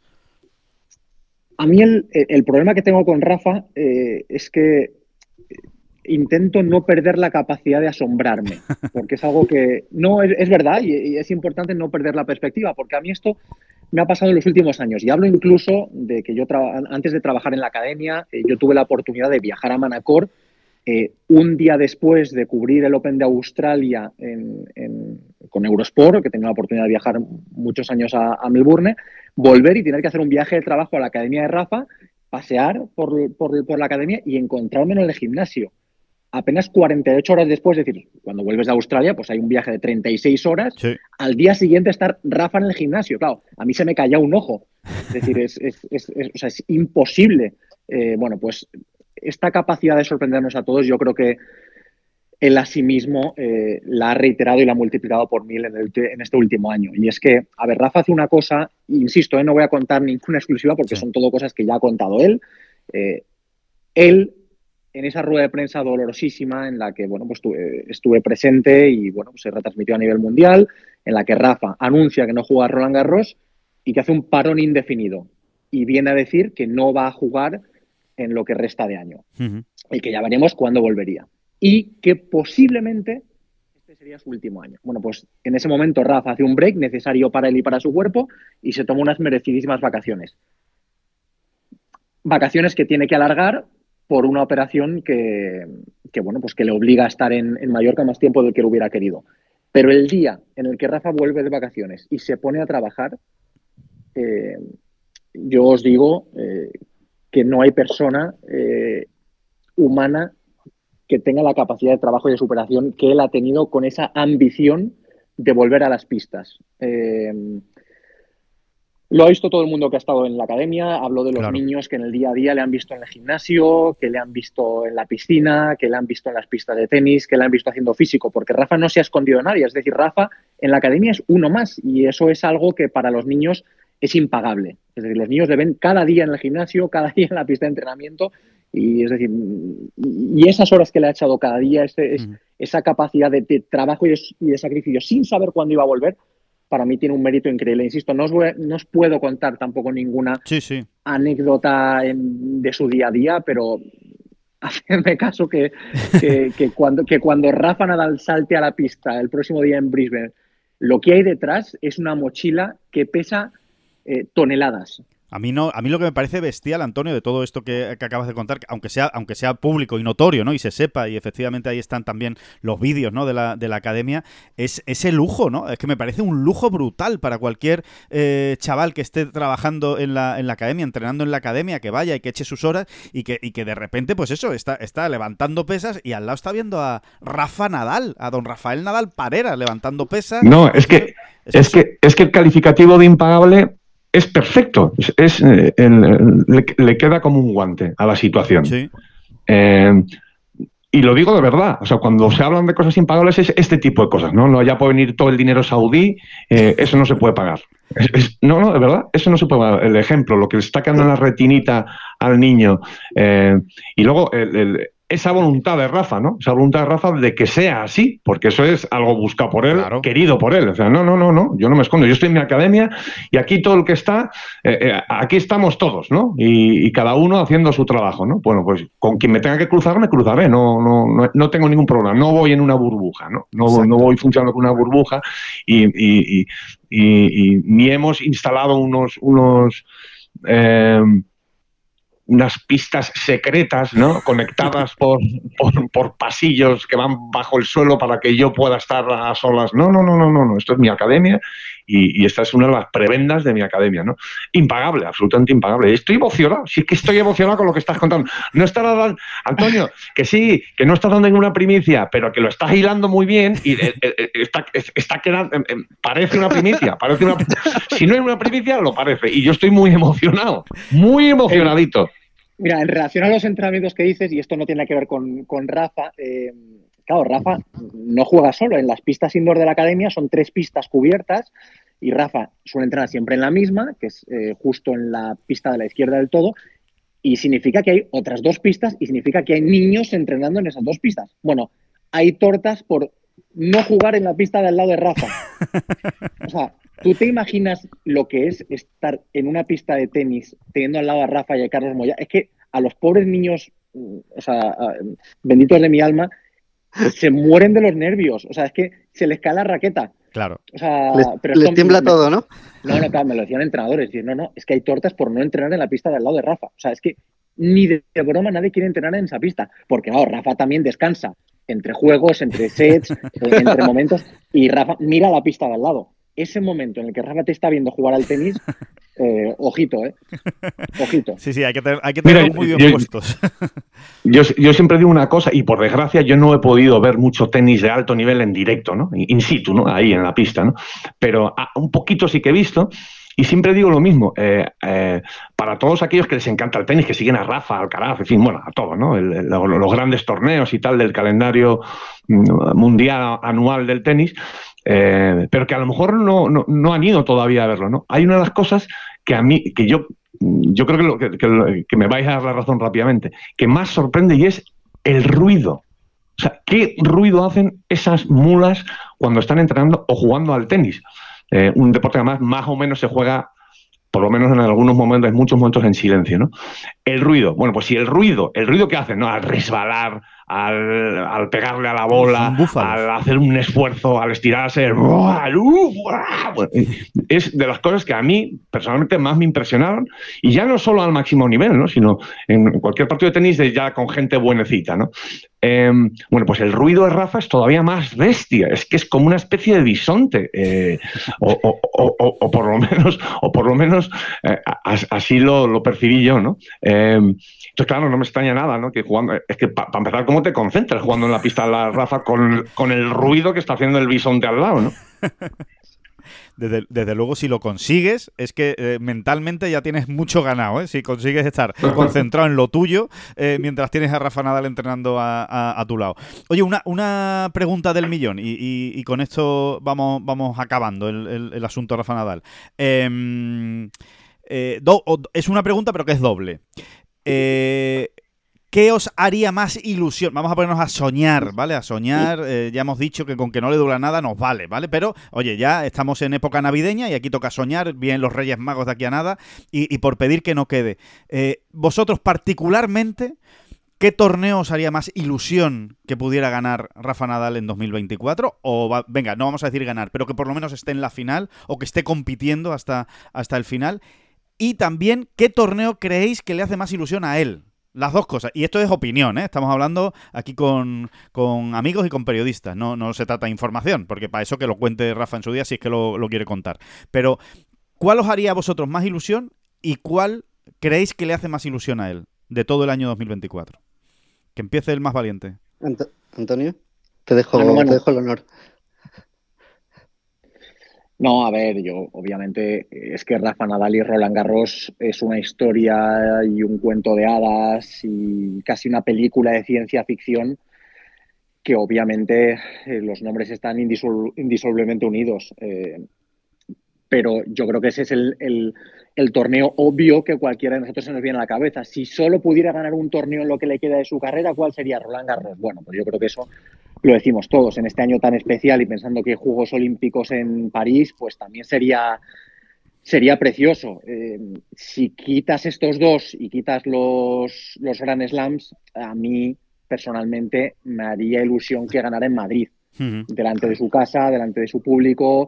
A mí el, el problema que tengo con Rafa eh, es que intento no perder la capacidad de asombrarme, porque es algo que no es, es verdad y, y es importante no perder la perspectiva, porque a mí esto me ha pasado en los últimos años y hablo incluso de que yo antes de trabajar en la academia eh, yo tuve la oportunidad de viajar a Manacor eh, un día después de cubrir el Open de Australia en, en, con Eurosport, que tenía la oportunidad de viajar muchos años a, a Melbourne, volver y tener que hacer un viaje de trabajo a la academia de Rafa, pasear por, por, por la academia y encontrarme en el gimnasio. Apenas cuarenta y ocho horas después, es decir, cuando vuelves de Australia, pues hay un viaje de treinta y seis horas. Sí. Al día siguiente estar Rafa en el gimnasio. Claro, a mí se me cayó un ojo. Es decir, es, es, es, es, o sea, es imposible. Eh, bueno, pues esta capacidad de sorprendernos a todos, yo creo que él a sí mismo eh, la ha reiterado y la ha multiplicado por mil en, el, en este último año. Y es que, a ver, Rafa hace una cosa, insisto, eh, no voy a contar ninguna exclusiva porque sí. son todo cosas que ya ha contado él. Eh, él... En esa rueda de prensa dolorosísima en la que bueno, pues estuve, estuve presente y bueno, pues se retransmitió a nivel mundial, en la que Rafa anuncia que no juega a Roland Garros y que hace un parón indefinido y viene a decir que no va a jugar en lo que resta de año uh-huh. y que ya veremos cuándo volvería y que posiblemente este sería su último año. Bueno, pues en ese momento Rafa hace un break necesario para él y para su cuerpo y se toma unas merecidísimas vacaciones. Vacaciones que tiene que alargar por una operación que, que, bueno, pues que le obliga a estar en, en Mallorca más tiempo del que lo hubiera querido. Pero el día en el que Rafa vuelve de vacaciones y se pone a trabajar, eh, yo os digo eh, que no hay persona eh, humana que tenga la capacidad de trabajo y de superación que él ha tenido con esa ambición de volver a las pistas. Eh, Lo ha visto todo el mundo que ha estado en la academia. Hablo de los claro. niños que en el día a día le han visto en el gimnasio, que le han visto en la piscina, que le han visto en las pistas de tenis, que le han visto haciendo físico, porque Rafa no se ha escondido de nadie. Es decir, Rafa en la academia es uno más y eso es algo que para los niños es impagable. Es decir, los niños le ven cada día en el gimnasio, cada día en la pista de entrenamiento y es decir, y esas horas que le ha echado cada día, ese, es, uh-huh. esa capacidad de, de trabajo y de, y de sacrificio sin saber cuándo iba a volver, para mí tiene un mérito increíble. Insisto, no os, voy, no os puedo contar tampoco ninguna sí, sí. anécdota en, de su día a día, pero hacerme caso que, que, que, cuando, que cuando Rafa Nadal salte a la pista el próximo día en Brisbane, lo que hay detrás es una mochila que pesa eh, toneladas. A mí no, a mí lo que me parece bestial, Antonio, de todo esto que, que acabas de contar, aunque sea, aunque sea público y notorio, ¿no? Y se sepa, y efectivamente ahí están también los vídeos, ¿no? De la, de la academia, es ese lujo, ¿no? Es que me parece un lujo brutal para cualquier eh, chaval que esté trabajando en la, en la academia, entrenando en la academia, que vaya y que eche sus horas y que, y que de repente, pues eso, está, está levantando pesas y al lado está viendo a Rafa Nadal, a don Rafael Nadal Parera levantando pesas. No, es que, es, es que, es que el calificativo de impagable es perfecto, es, es el, el, le, le queda como un guante a la situación. Sí. Eh, y lo digo de verdad, o sea, cuando se hablan de cosas impagables es este tipo de cosas, ¿no? No ya puede venir todo el dinero saudí, eh, eso no se puede pagar. Es, es, no, no, de verdad, eso no se puede pagar. El ejemplo, lo que le está quedando en la retinita al niño, eh, y luego el, el esa voluntad de Rafa, ¿no? Esa voluntad de Rafa de que sea así, porque eso es algo buscado por él, claro. querido por él. O sea, no, no, no, no, yo no me escondo. Yo estoy en mi academia y aquí todo el que está, eh, eh, aquí estamos todos, ¿no? Y, y cada uno haciendo su trabajo, ¿no? Bueno, pues con quien me tenga que cruzar, me cruzaré. No, no, no, no tengo ningún problema. No voy en una burbuja, ¿no? No, no voy funcionando con una burbuja y, y, y, y, y ni hemos instalado unos... unos eh, unas pistas secretas, ¿no? Conectadas por, por, por pasillos que van bajo el suelo para que yo pueda estar a solas. No, no, no, no, no, no. Esto es mi academia y, y esta es una de las prebendas de mi academia, ¿no? Impagable, absolutamente impagable. Estoy emocionado, sí que estoy emocionado con lo que estás contando. No estarás dando, Antonio, que sí, que no estás dando ninguna primicia, pero que lo estás hilando muy bien y eh, eh, está, está quedando, eh, parece una primicia, parece una, si no es una primicia, lo parece. Y yo estoy muy emocionado, muy emocionadito. Eh, mira, en relación a los entrenamientos que dices, y esto no tiene que ver con, con Rafa, eh, claro, Rafa no juega solo. En las pistas indoor de la academia son tres pistas cubiertas y Rafa suele entrenar siempre en la misma, que es eh, justo en la pista de la izquierda del todo, y significa que hay otras dos pistas y significa que hay niños entrenando en esas dos pistas. Bueno, hay tortas por no jugar en la pista de al lado de Rafa. O sea, ¿tú te imaginas lo que es estar en una pista de tenis teniendo al lado a Rafa y a Carlos Moya? Es que a los pobres niños, o sea, benditos de mi alma, se mueren de los nervios. O sea, es que se les cae la raqueta. Claro. O sea, les, pero les esto, tiembla me, todo, ¿no? No, no, claro, me lo decían entrenadores. Dicen, no, no, es que hay tortas por no entrenar en la pista de al lado de Rafa. O sea, es que ni de, de broma nadie quiere entrenar en esa pista. Porque, claro, Rafa también descansa entre juegos, entre sets, entre momentos. Y Rafa mira la pista de al lado. Ese momento en el que Rafa te está viendo jugar al tenis, eh, ojito, ¿eh? Ojito. Sí, sí, hay que, tener, hay que tenerlos muy bien yo, puestos. Yo, yo siempre digo una cosa, y por desgracia yo no he podido ver mucho tenis de alto nivel en directo, ¿no? In situ, ¿no? Ahí en la pista, ¿no? Pero a, un poquito sí que he visto, y siempre digo lo mismo, eh, eh, para todos aquellos que les encanta el tenis, que siguen a Rafa, a Alcaraz, en fin, bueno, a todos, ¿no? El, el, los grandes torneos y tal del calendario mundial anual del tenis, eh, pero que a lo mejor no, no, no han ido todavía a verlo, ¿no? Hay una de las cosas que a mí, que yo, yo creo que, lo, que, que, que me vais a dar la razón rápidamente, que más sorprende y es el ruido. O sea, ¿qué ruido hacen esas mulas cuando están entrenando o jugando al tenis? Eh, un deporte que además más o menos se juega, por lo menos en algunos momentos, en muchos momentos en silencio, ¿no? El ruido, bueno, pues si el ruido, el ruido que hacen, ¿no? Al resbalar, al, al pegarle a la bola, al hacer un esfuerzo, al estirarse, es de las cosas que a mí personalmente más me impresionaron, y ya no solo al máximo nivel, ¿no? Sino en cualquier partido de tenis de ya con gente buenecita, ¿no? Eh, bueno, pues el ruido de Rafa es todavía más bestia, es que es como una especie de bisonte, eh, o, o, o, o por lo menos, o por lo menos eh, así lo, lo percibí yo, ¿no? Eh, entonces, claro, no me extraña nada, ¿no? Que jugando, es que para pa empezar, ¿cómo te concentras jugando en la pista de la Rafa con, con el ruido que está haciendo el bisonte al lado, ¿no? Desde, desde luego, si lo consigues, es que eh, mentalmente ya tienes mucho ganado, ¿eh? Si consigues estar concentrado en lo tuyo eh, mientras tienes a Rafa Nadal entrenando a, a, a tu lado. Oye, una, una pregunta del millón, y, y, y con esto vamos, vamos acabando el, el, el asunto Rafa Nadal. Eh, eh, do, o, es una pregunta, pero que es doble. Eh... ¿Qué os haría más ilusión? Vamos a ponernos a soñar, ¿vale? A soñar, eh, ya hemos dicho que con que no le duela nada nos vale, ¿vale? Pero, oye, ya estamos en época navideña y aquí toca soñar, vienen los Reyes Magos de aquí a nada, y, y por pedir que no quede. Eh, vosotros particularmente, ¿qué torneo os haría más ilusión que pudiera ganar Rafa Nadal en dos mil veinticuatro? O, va, venga, no vamos a decir ganar, pero que por lo menos esté en la final o que esté compitiendo hasta, hasta el final. Y también, ¿qué torneo creéis que le hace más ilusión a él? Las dos cosas. Y esto es opinión, ¿eh? Estamos hablando aquí con, con amigos y con periodistas. No, no se trata de información, porque para eso que lo cuente Rafa en su día si es que lo, lo quiere contar. Pero, ¿cuál os haría a vosotros más ilusión y cuál creéis que le hace más ilusión a él de todo el año dos mil veinticuatro? Que empiece el más valiente. Ant Antonio, te dejo, bueno, bueno. te dejo el honor. No, a ver, yo obviamente es que Rafa Nadal y Roland Garros es una historia y un cuento de hadas y casi una película de ciencia ficción que obviamente eh, los nombres están indisol indisolublemente unidos. Eh, pero yo creo que ese es el, el, el torneo obvio que cualquiera de nosotros se nos viene a la cabeza. Si solo pudiera ganar un torneo en lo que le queda de su carrera, ¿cuál sería? Roland Garros. Bueno, pues yo creo que eso lo decimos todos. En este año tan especial y pensando que Juegos Olímpicos en París, pues también sería, sería precioso. Eh, si quitas estos dos y quitas los, los Grand Slams, a mí personalmente me haría ilusión que ganara en Madrid, uh-huh. delante de su casa, delante de su público,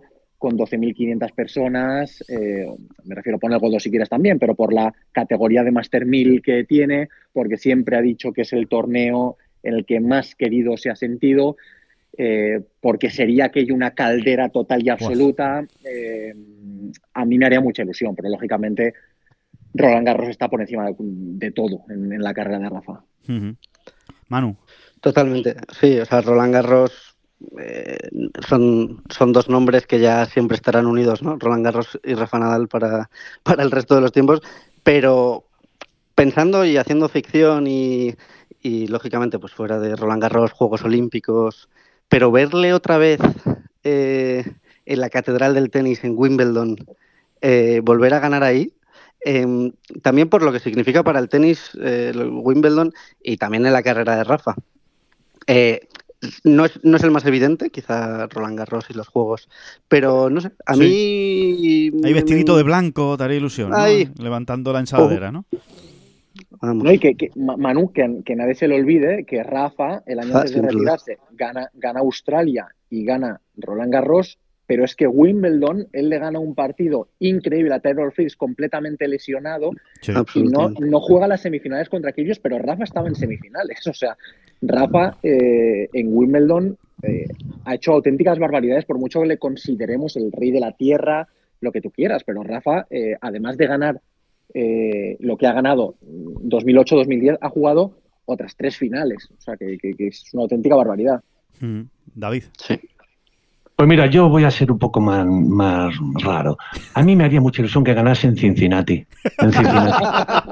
con doce mil quinientas personas, eh, me refiero a poner Godó si quieres también, pero por la categoría de Master mil que tiene, porque siempre ha dicho que es el torneo en el que más querido se ha sentido, eh, porque sería aquello una caldera total y absoluta. Eh, a mí me haría mucha ilusión, pero lógicamente Roland Garros está por encima de, de todo en, en la carrera de Rafa. Uh-huh. Manu. Totalmente, sí, o sea, Roland Garros eh, son, son dos nombres que ya siempre estarán unidos, ¿no? Roland Garros y Rafa Nadal para, para el resto de los tiempos, pero pensando y haciendo ficción y, y lógicamente pues fuera de Roland Garros, Juegos Olímpicos, pero verle otra vez eh, en la catedral del tenis en Wimbledon, eh, volver a ganar ahí, eh, también por lo que significa para el tenis eh, el Wimbledon y también en la carrera de Rafa. Eh, no, es, no es el más evidente, quizá Roland Garros y los Juegos, pero no sé, a sí. mí... Hay vestidito de blanco, te haría ilusión, ¿no? Ay. Levantando la ensaladera, ¿no? No, y que, que Manu, que, que nadie se le olvide que Rafa, el año Ah, antes de sin duda. retirarse, gana, gana Australia y gana Roland Garros, pero es que Wimbledon, él le gana un partido increíble a Taylor Fritz completamente lesionado Sí. y no, no juega las semifinales contra aquellos, pero Rafa estaba en semifinales. O sea, Rafa eh, en Wimbledon eh, ha hecho auténticas barbaridades, por mucho que le consideremos el rey de la tierra, lo que tú quieras, pero Rafa, eh, además de ganar eh, lo que ha ganado dos mil ocho dos mil diez, ha jugado otras tres finales. O sea, que, que, que es una auténtica barbaridad. Mm. David. Sí. Pues mira, yo voy a ser un poco más, más raro. A mí me haría mucha ilusión que ganase en Cincinnati. En Cincinnati.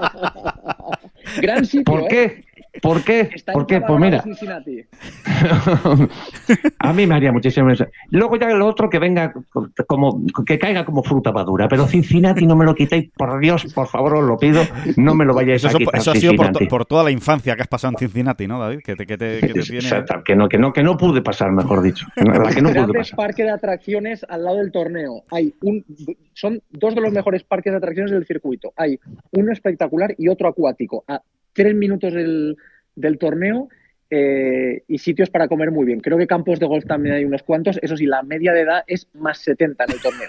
Gran sitio, ¿Por qué? ¿eh? ¿Por qué? Está ¿Por qué? Pues infravalorado mira, Cincinnati. a mí me haría muchísimo ilusión. Luego ya lo otro que venga, como que caiga como fruta madura. Pero Cincinnati no me lo quitéis, por Dios, por favor, os lo pido. No me lo vayáis Eso, a quitar. eso ha sido por, Cincinnati. to- por toda la infancia que has pasado en Cincinnati, ¿no, David? Que te, que te, que te tiene... Exacto, que no, que no, que no pude pasar, mejor dicho. La que no pude Grandes pasar. parques de atracciones al lado del torneo. Hay un, son dos de los mejores parques de atracciones del circuito. Hay uno espectacular y otro acuático. A tres minutos del, del torneo eh, y sitios para comer muy bien. Creo que campos de golf también hay unos cuantos. Eso sí, la media de edad es más setenta en el torneo.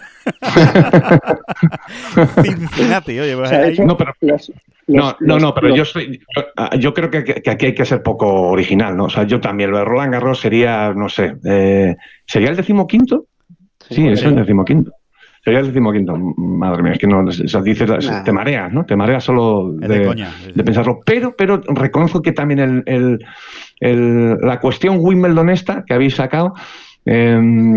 Cincinnati, oye, pues O sea, de ahí- hecho, No, pero- los- No, los- no, los- no, pero los- yo soy, yo, yo creo que, que aquí hay que ser poco original, ¿no? O sea, yo también, lo de Roland Garros sería, no sé, eh, ¿sería el decimoquinto? Sí, es el decimoquinto. Sería el decimoquinto. Madre mía, es que no, o sea, dices, Nah. te mareas, ¿no? Te mareas solo Es de, de coña. de pensarlo. Pero, pero reconozco que también el, el- el- la cuestión Wimbledon esta que habéis sacado, eh,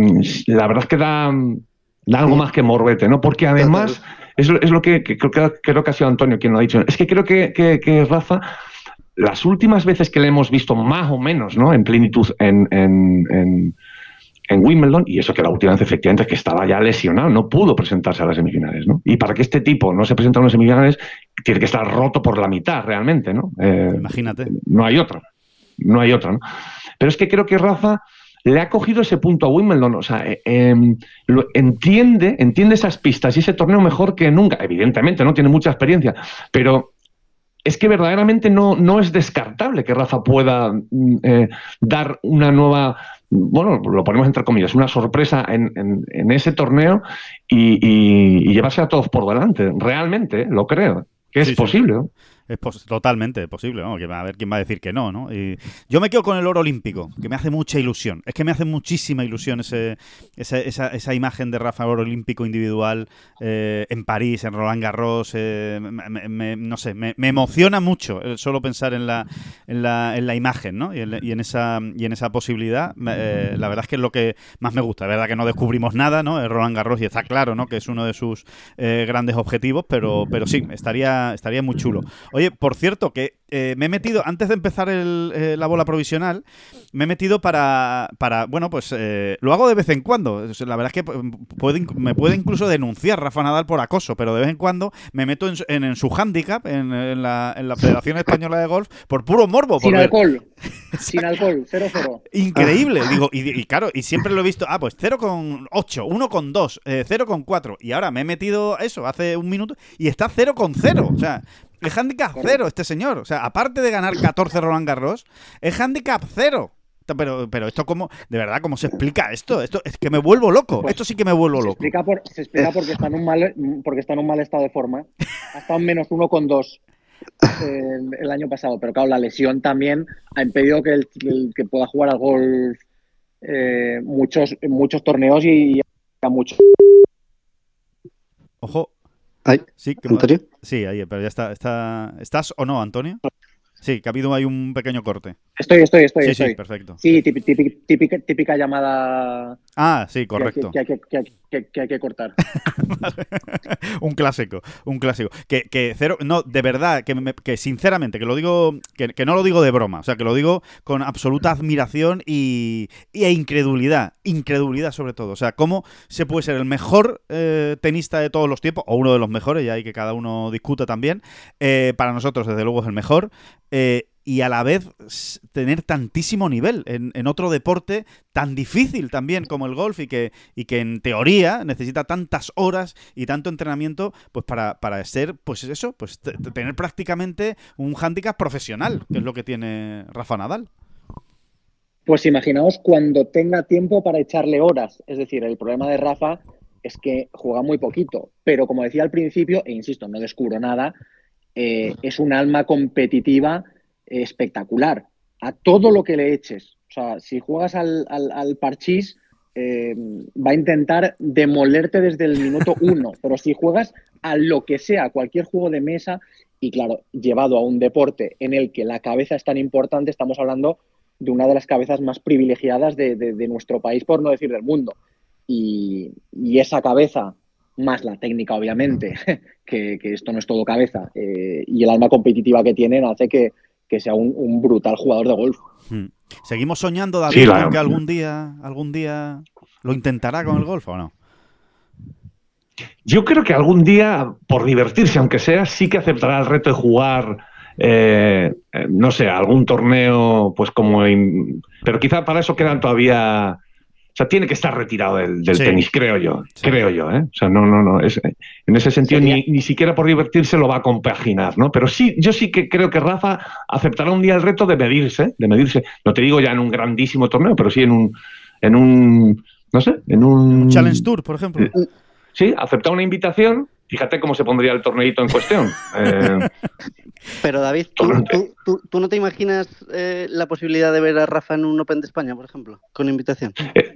la verdad es que da, da algo más que morbete, ¿no? Porque además, es, lo- es lo que, que creo, que creo que ha sido Antonio quien lo ha dicho. Es que creo que, que, que Rafa, las últimas veces que le hemos visto más o menos, ¿no? En plenitud en, en, en, en Wimbledon, y eso que la última vez efectivamente es que estaba ya lesionado, no pudo presentarse a las semifinales, ¿no? Y para que este tipo no se presente a las semifinales, tiene que estar roto por la mitad realmente, ¿no? Eh, Imagínate. No hay otra, no hay otra, ¿no? Pero es que creo que Rafa le ha cogido ese punto a Wimbledon, o sea, eh, eh, lo, entiende, entiende esas pistas y ese torneo mejor que nunca, evidentemente, no tiene mucha experiencia, pero es que verdaderamente no, no es descartable que Rafa pueda mm, eh, dar una nueva, bueno, lo ponemos entre comillas, una sorpresa en, en, en ese torneo y, y, y llevarse a todos por delante. Realmente, ¿eh? Lo creo, que es Sí, sí. posible, ¿no? Es pos- totalmente posible, ¿no? Que va a ver quién va a decir que no, ¿no? Y yo me quedo con el oro olímpico, que me hace mucha ilusión. Es que me hace muchísima ilusión ese, esa, esa, esa imagen de Rafa oro olímpico individual eh, en París, en Roland Garros. Eh, me, me- no sé, me, me emociona mucho el solo pensar en la, en la, en la imagen, ¿no? Y en, y en esa y en esa posibilidad. Eh, la verdad es que es lo que más me gusta. Es verdad que no descubrimos nada, ¿no? El Roland Garros, y está claro, ¿no? Que es uno de sus eh, grandes objetivos, pero, pero sí, estaría, estaría muy chulo. Oye, por cierto, que eh, me he metido, antes de empezar el, eh, la bola provisional, me he metido para, para bueno, pues eh, lo hago de vez en cuando. La verdad es que puede, me puede incluso denunciar Rafa Nadal por acoso, pero de vez en cuando me meto en, en, en su hándicap, en, en, la, en la Federación Española de Golf, por puro morbo. Por Sin ver. alcohol. Sin alcohol, cero cero. Increíble, digo, y, y claro, y siempre lo he visto, ah, pues cero coma ocho, uno coma dos, eh, cero coma cuatro, y ahora me he metido a eso hace un minuto y está cero coma cero, o sea, es handicap cero este señor, o sea, aparte de ganar catorce Roland Garros, es handicap cero. Pero, pero esto cómo, de verdad, ¿cómo se explica esto? Esto es que me vuelvo loco. Pues, esto sí que me vuelvo se loco. Explica por, se explica porque está en un mal, porque está en un mal estado de forma. Ha estado en menos uno con dos el, el año pasado, pero claro, la lesión también ha impedido que, el, el, que pueda jugar al golf eh, muchos, muchos torneos y, y a muchos. Ojo. ¿Ay? Sí, que, ¿Antonio? sí, ahí, pero ya está, está. ¿Estás o no, Antonio? Sí, que ha habido ahí un pequeño corte. Estoy, estoy, estoy. Sí, estoy. sí, perfecto. Sí, típica, típica, típica llamada. Ah, sí, correcto. Que, que, que, que, que hay que cortar. Un clásico, un clásico. Que, que cero, no, de verdad, que, me, que sinceramente, que lo digo, que, que no lo digo de broma, o sea, que lo digo con absoluta admiración y, y e incredulidad, incredulidad sobre todo. O sea, cómo se puede ser el mejor eh, tenista de todos los tiempos, o uno de los mejores, y ahí que cada uno discuta también. Eh, para nosotros, desde luego, es el mejor. Eh, y a la vez tener tantísimo nivel en, en otro deporte tan difícil también como el golf y que, y que en teoría necesita tantas horas y tanto entrenamiento pues para, para ser, pues eso, pues t- tener prácticamente un hándicap profesional, que es lo que tiene Rafa Nadal. Pues imaginaos cuando tenga tiempo para echarle horas. Es decir, el problema de Rafa es que juega muy poquito, pero como decía al principio, e insisto, no descubro nada, eh, es un alma competitiva espectacular a todo lo que le eches. O sea, si juegas al, al, al parchís, eh, va a intentar demolerte desde el minuto uno, pero si juegas a lo que sea, cualquier juego de mesa, y claro, llevado a un deporte en el que la cabeza es tan importante, estamos hablando de una de las cabezas más privilegiadas de, de, de nuestro país, por no decir del mundo. Y, y esa cabeza, más la técnica, obviamente, que, que esto no es todo cabeza, eh, y el alma competitiva que tienen hace que que sea un, un brutal jugador de golf. Hmm. ¿Seguimos soñando, David, sí, la... con que algún día, algún día lo intentará con el golf o no? Yo creo que algún día, por divertirse, aunque sea, sí que aceptará el reto de jugar, eh, no sé, algún torneo, pues como... En... Pero quizá para eso quedan todavía... O sea, tiene que estar retirado del, del sí. tenis, creo yo. Sí. Creo yo, ¿eh? O sea, no, no, no. Es, en ese sentido, ni, ni siquiera por divertirse lo va a compaginar, ¿no? Pero sí, yo sí que creo que Rafa aceptará un día el reto de medirse, de medirse. No te digo ya en un grandísimo torneo, pero sí en un, en un, no sé, en un... un Challenge Tour, por ejemplo. Sí, aceptar una invitación. Fíjate cómo se pondría el torneito en cuestión. Eh, Pero David, ¿tú, tú, tú, ¿tú no te imaginas eh, la posibilidad de ver a Rafa en un Open de España, por ejemplo, con invitación? Eh,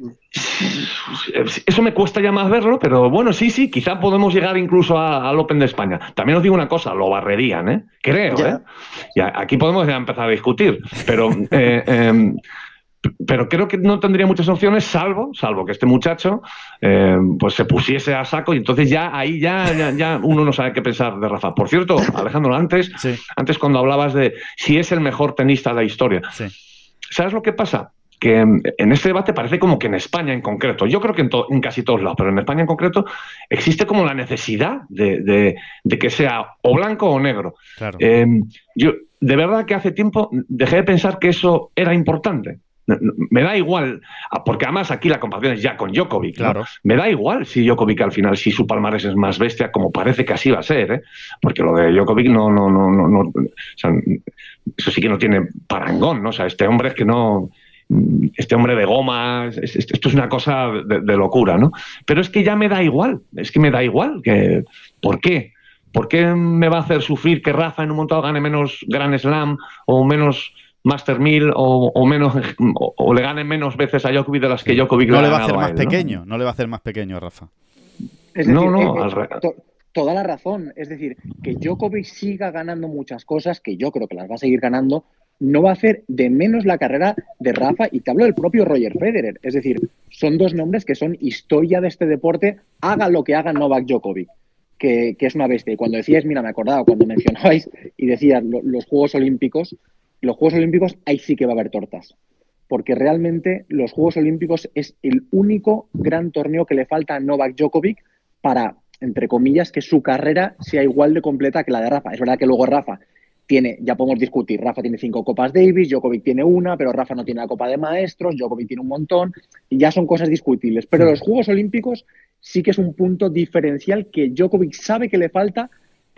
eso me cuesta ya más verlo, pero bueno, sí, sí, quizá podemos llegar incluso a, al Open de España. También os digo una cosa, lo barrerían, ¿eh? Creo, ¿Ya? ¿eh? Y aquí podemos ya empezar a discutir, pero... Eh, eh, Pero creo que no tendría muchas opciones, salvo, salvo que este muchacho eh, pues se pusiese a saco y entonces ya ahí ya, ya, ya uno no sabe qué pensar de Rafa. Por cierto, Alejandro, antes, sí. antes cuando hablabas de si es el mejor tenista de la historia, sí. ¿sabes lo que pasa? Que en este debate parece como que en España en concreto, yo creo que en, to- en casi todos lados, pero en España en concreto existe como la necesidad de, de, de que sea o blanco o negro. Claro. Eh, yo de verdad que hace tiempo dejé de pensar que eso era importante. Me da igual, porque además aquí la comparación es ya con Djokovic, claro. ¿no? Me da igual si Djokovic al final, si su palmarés es más bestia, como parece que así va a ser, ¿eh? Porque lo de Djokovic no, no, no, no, no o sea, eso sí que no tiene parangón, ¿no? O sea, este hombre es que no, este hombre de goma, es, es, esto es una cosa de, de locura, ¿no? Pero es que ya me da igual, es que me da igual, que, ¿por qué? ¿Por qué me va a hacer sufrir que Rafa en un montón gane menos Grand Slam o menos Master mil o, o menos o, o le gane menos veces a Djokovic de las que Djokovic no le, le ha va a hacer más a él, pequeño, ¿no? no le va a hacer más pequeño a Rafa. Es decir, no, no, eh, al re... to, toda la razón. Es decir, que Djokovic siga ganando muchas cosas, que yo creo que las va a seguir ganando, no va a hacer de menos la carrera de Rafa, y te hablo del propio Roger Federer. Es decir, son dos nombres que son historia de este deporte, haga lo que haga Novak Djokovic, que, que es una bestia. Y cuando decíais, mira, me acordaba, cuando mencionabais y decías lo, los Juegos Olímpicos, los Juegos Olímpicos ahí sí que va a haber tortas, porque realmente los Juegos Olímpicos es el único gran torneo que le falta a Novak Djokovic para, entre comillas, que su carrera sea igual de completa que la de Rafa. Es verdad que luego Rafa tiene, ya podemos discutir, Rafa tiene cinco Copas Davis, Djokovic tiene una, pero Rafa no tiene la Copa de Maestros, Djokovic tiene un montón, y ya son cosas discutibles. Pero los Juegos Olímpicos sí que es un punto diferencial que Djokovic sabe que le falta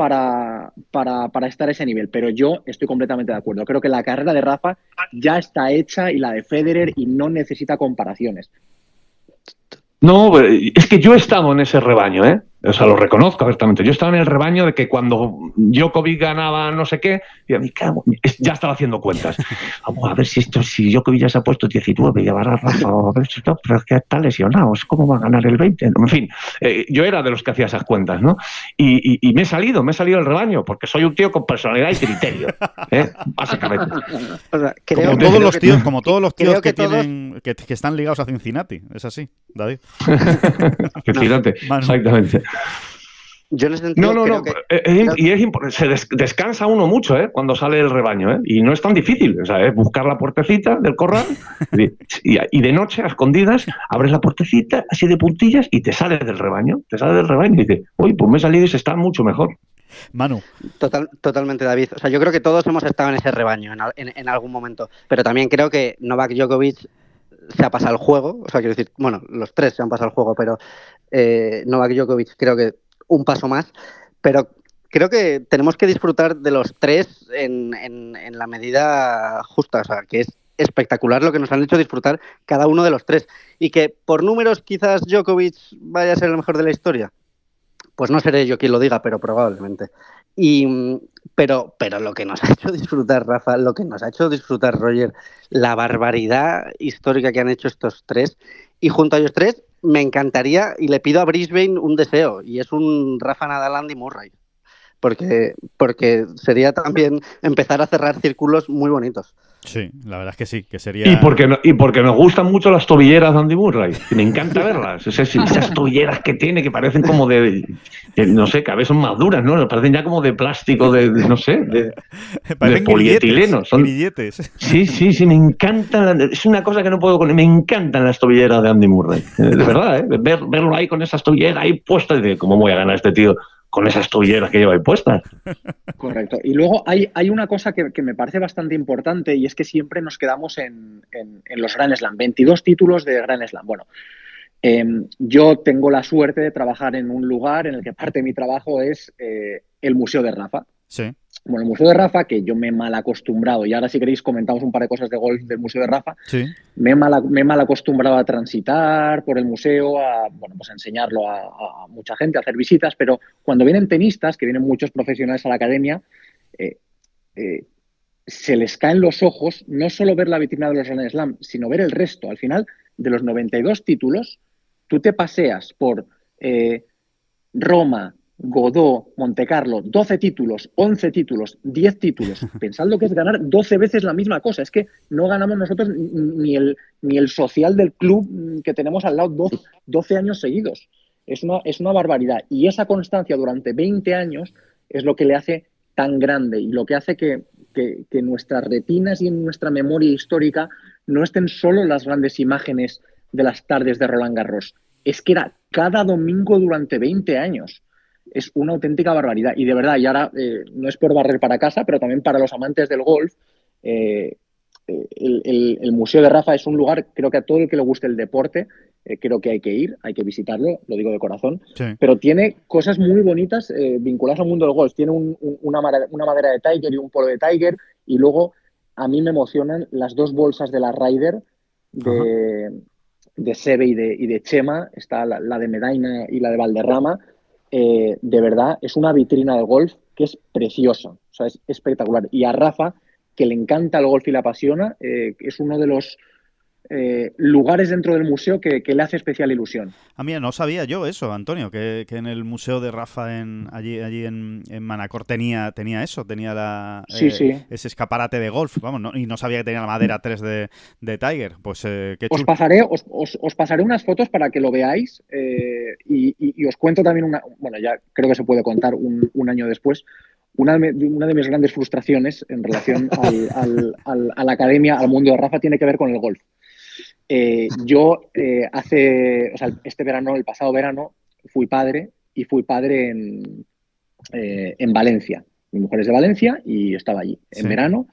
para, para, para estar a ese nivel, pero yo estoy completamente de acuerdo. Creo que la carrera de Rafa ya está hecha y la de Federer y no necesita comparaciones. No, es que yo he estado en ese rebaño, ¿eh? O sea, lo reconozco abiertamente. Yo estaba en el rebaño de que cuando Djokovic ganaba no sé qué, y a mí, cago, ya estaba haciendo cuentas. Vamos a ver si esto, si Djokovic ya se ha puesto diecinueve, llevará a Rafa, a ver si está, pero es que está lesionado, ¿cómo va a ganar el veinte? En fin, eh, yo era de los que hacía esas cuentas, ¿no? Y, y, y me he salido, me he salido del rebaño, porque soy un tío con personalidad y criterio, ¿eh? Básicamente. O sea, creo, como, creo todos los que, tíos, como todos los tíos que, que tienen todos... que, que están ligados a Cincinnati. Es así, David. Cincinnati, no. Exactamente. Yo en ese sentido no, no, no. que, es, creo... y es, se des, descansa uno mucho, ¿eh? Cuando sale del rebaño, ¿eh? Y no es tan difícil, o sea, es buscar la puertecita del corral y, y, y de noche, a escondidas, abres la puertecita así de puntillas y te sales del rebaño, te sales del rebaño y dices, uy, pues me he salido y se está mucho mejor. Manu. Total, totalmente, David. O sea, yo creo que todos hemos estado en ese rebaño en, en, en algún momento, pero también creo que Novak Djokovic se ha pasado el juego, o sea, quiero decir, bueno, los tres se han pasado el juego, pero eh, Novak Djokovic creo que un paso más, pero creo que tenemos que disfrutar de los tres en, en, en la medida justa, o sea, que es espectacular lo que nos han hecho disfrutar cada uno de los tres, y que por números quizás Djokovic vaya a ser el mejor de la historia, pues no seré yo quien lo diga, pero probablemente. Y, pero, pero lo que nos ha hecho disfrutar Rafa, lo que nos ha hecho disfrutar Roger, la barbaridad histórica que han hecho estos tres, y junto a ellos tres me encantaría y le pido a Brisbane un deseo, y es un Rafa Nadal Andy Murray, porque, porque sería también empezar a cerrar círculos muy bonitos. Sí, la verdad es que sí, que sería... Y porque, no, y porque nos gustan mucho las tobilleras de Andy Murray. Me encanta verlas. Esas, esas tobilleras que tiene que parecen como de, de, no sé, que a veces son más duras, ¿no? Parecen ya como de plástico, de, de no sé, de, de polietileno. Son... grilletes. Sí, sí, sí, me encantan. Es una cosa que no puedo con... Me encantan las tobilleras de Andy Murray. De verdad, ¿eh? Ver, verlo ahí con esas tobilleras ahí puestas y de cómo voy a ganar a este tío con esas tobilleras que lleva ahí puestas. Correcto. Y luego hay, hay una cosa que, que me parece bastante importante, y es que siempre nos quedamos en, en, en los Grand Slam. veintidós títulos de Grand Slam. Bueno, eh, yo tengo la suerte de trabajar en un lugar en el que parte de mi trabajo es eh, el Museo de Rafa. Sí. Bueno, el Museo de Rafa, que yo me he mal acostumbrado, y ahora si queréis comentamos un par de cosas de golf del Museo de Rafa, sí. me, he mal, me he mal acostumbrado a transitar por el museo, a, bueno, pues a enseñarlo a, a mucha gente, a hacer visitas, pero cuando vienen tenistas, que vienen muchos profesionales a la academia, eh, eh, se les caen los ojos no solo ver la vitrina de los Grand Slam, sino ver el resto. Al final, de los noventa y dos títulos, tú te paseas por eh, Roma, Godó, Montecarlo, doce títulos, once títulos, diez títulos. Pensad lo que es ganar doce veces la misma cosa. Es que no ganamos nosotros ni el, ni el social del club que tenemos al lado doce, doce años seguidos. Es una, es una barbaridad. Y esa constancia durante veinte años es lo que le hace tan grande y lo que hace que, que, que en nuestras retinas y en nuestra memoria histórica no estén solo las grandes imágenes de las tardes de Roland Garros. Es que era cada domingo durante veinte años. Es una auténtica barbaridad. Y de verdad, y ahora eh, no es por barrer para casa, pero también para los amantes del golf, eh, el, el, el Museo de Rafa es un lugar, creo que a todo el que le guste el deporte, eh, creo que hay que ir, hay que visitarlo, lo digo de corazón, sí. Pero tiene cosas muy bonitas eh, vinculadas al mundo del golf. Tiene un, un, una, una madera de Tiger y un polo de Tiger, y luego a mí me emocionan las dos bolsas de la Ryder de, de Seve y de, y de Chema, está la, la de Medaina y la de Valderrama. Eh, de verdad, es una vitrina de golf que es preciosa, o sea, es espectacular. Y a Rafa, que le encanta el golf y le apasiona, eh, es uno de los eh, lugares dentro del museo que, que le hace especial ilusión. Ah, mira, no sabía yo eso, Antonio, que, que en el museo de Rafa en, allí, allí en, en Manacor tenía, tenía eso, tenía la, sí, eh, sí. ese escaparate de golf, vamos, no, y no sabía que tenía la madera tres de, de Tiger. Pues eh, qué chulo. Os pasaré, os, os, os pasaré unas fotos para que lo veáis eh, y, y, y os cuento también una, bueno, ya creo que se puede contar un, un año después. Una de, una de mis grandes frustraciones en relación al, al, al, a la academia, al mundo de Rafa, tiene que ver con el golf. Eh, yo eh, hace, o sea, este verano, el pasado verano, fui padre y fui padre en, eh, en Valencia. Mi mujer es de Valencia y estaba allí en sí. verano.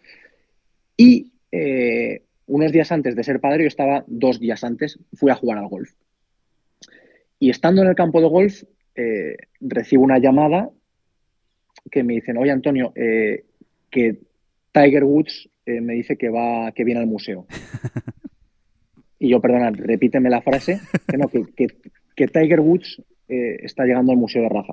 Y eh, unos días antes de ser padre, yo estaba dos días antes, fui a jugar al golf. Y estando en el campo de golf, eh, recibo una llamada que me dicen, oye Antonio, eh, que Tiger Woods eh, me dice que va, que viene al museo. Y yo, perdona, repíteme la frase, que no, que, que, que Tiger Woods eh, está llegando al museo de Rafa.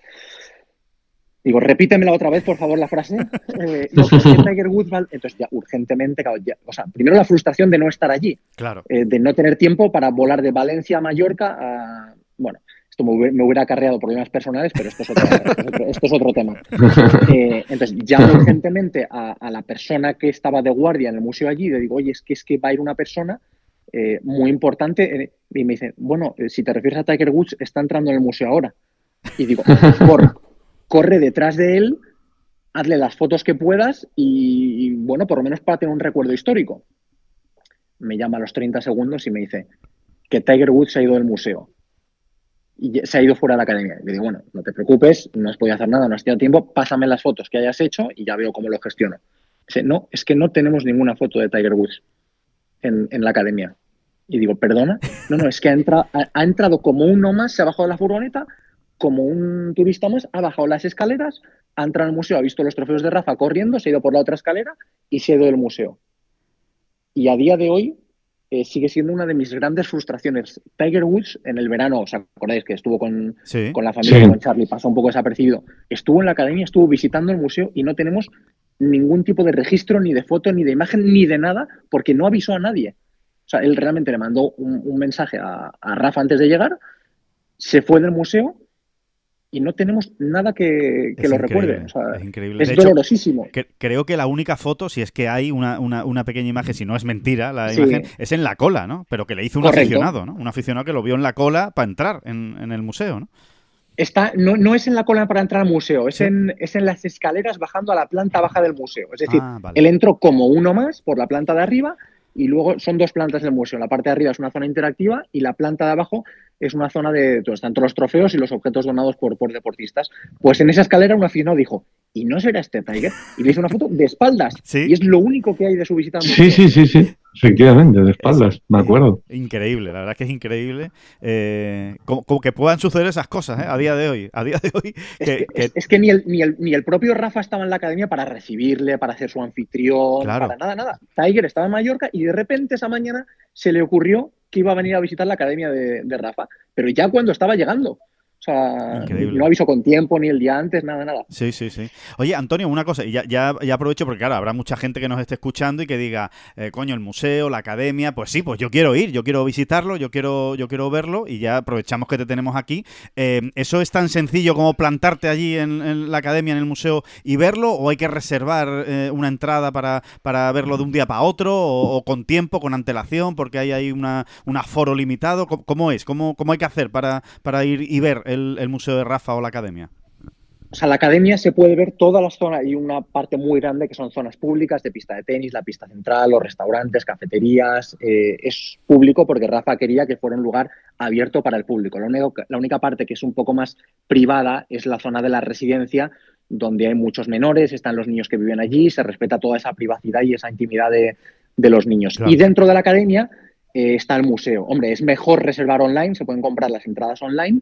Digo, repítemela otra vez, por favor, la frase. Eh, no, que Tiger Woods va... Entonces ya, urgentemente, claro, ya, o sea, primero la frustración de no estar allí, claro. eh, de no tener tiempo para volar de Valencia a Mallorca a... Bueno, esto me hubiera, me hubiera acarreado problemas personales, pero esto es otro, esto es otro, esto es otro tema. Eh, entonces, llamo urgentemente a, a la persona que estaba de guardia en el museo allí y le digo, oye, es que, es que va a ir una persona eh, muy importante. Eh, y me dice, bueno, eh, si te refieres a Tiger Woods, está entrando en el museo ahora. Y digo, por... corre detrás de él, hazle las fotos que puedas y, y, bueno, por lo menos para tener un recuerdo histórico. Me llama a los treinta segundos y me dice que Tiger Woods se ha ido del museo y se ha ido fuera de la academia. Y le digo, bueno, no te preocupes, no has podido hacer nada, no has tenido tiempo, pásame las fotos que hayas hecho y ya veo cómo lo gestiono. Dice, no, es que no tenemos ninguna foto de Tiger Woods en, en la academia. Y digo, ¿perdona? No, no, es que ha, entra, ha, ha entrado como uno más, se ha bajado de la furgoneta, como un turista más, ha bajado las escaleras, ha entrado al museo, ha visto los trofeos de Rafa corriendo, se ha ido por la otra escalera y se ha ido del museo. Y a día de hoy eh, sigue siendo una de mis grandes frustraciones. Tiger Woods en el verano, ¿os acordáis que estuvo con, sí. con la familia, sí. con Charlie, pasó un poco desapercibido? Estuvo en la academia, estuvo visitando el museo y no tenemos ningún tipo de registro, ni de foto, ni de imagen, ni de nada, porque no avisó a nadie. O sea, él realmente le mandó un, un mensaje a, a Rafa antes de llegar, se fue del museo y no tenemos nada que, que lo recuerde. O sea, es increíble. Es de dolorosísimo. Hecho, que, creo que la única foto, si es que hay una, una, una pequeña imagen, si no es mentira la sí. imagen, es en la cola, ¿no? Pero que le hizo un Correcto. aficionado, ¿no? Un aficionado que lo vio en la cola para entrar en, en el museo, ¿no? Está, no, no es en la cola para entrar al museo, es, ¿Sí? en, es en las escaleras bajando a la planta baja del museo. Es decir, ah, vale. Él entró como uno más por la planta de arriba y luego son dos plantas del museo. La parte de arriba es una zona interactiva y la planta de abajo es una zona de donde están todos los trofeos y los objetos donados por, por deportistas. Pues en esa escalera un aficionado dijo, ¿y no será este Tiger? Y le hizo una foto de espaldas. ¿Sí? Y es lo único que hay de su visita al museo. Sí, sí, sí, sí. Efectivamente, de espaldas, es, me acuerdo. Increíble, la verdad es que es increíble eh, como, como que puedan suceder esas cosas ¿eh? a día de hoy. A día de hoy es, que, que, que... Es, es que ni el, ni, el, ni el propio Rafa estaba en la academia para recibirle, para hacer su anfitrión, claro. para nada, nada. Tiger estaba en Mallorca y de repente esa mañana se le ocurrió que iba a venir a visitar la academia de, de Rafa, pero ya cuando estaba llegando. O sea, Increíble. No aviso con tiempo, ni el día antes, nada, nada. Sí, sí, sí. Oye, Antonio, una cosa, y ya, ya, ya aprovecho porque, claro, habrá mucha gente que nos esté escuchando y que diga, eh, coño, el museo, la academia, pues sí, pues yo quiero ir, yo quiero visitarlo, yo quiero yo quiero verlo y ya aprovechamos que te tenemos aquí. Eh, ¿Eso es tan sencillo como plantarte allí en, en la academia, en el museo y verlo o hay que reservar eh, una entrada para, para verlo de un día para otro o, o con tiempo, con antelación, porque hay ahí una, un aforo limitado? ¿Cómo, cómo es? ¿Cómo, ¿Cómo hay que hacer para, para ir y ver El, el museo de Rafa o la academia? O sea, la academia se puede ver todas las zonas y una parte muy grande que son zonas públicas de pista de tenis, la pista central, los restaurantes, cafeterías. Eh, es público porque Rafa quería que fuera un lugar abierto para el público. La única, la única parte que es un poco más privada es la zona de la residencia, donde hay muchos menores, están los niños que viven allí, se respeta toda esa privacidad y esa intimidad de, de los niños. Claro. Y dentro de la academia eh, está el museo. Hombre, es mejor reservar online, se pueden comprar las entradas online,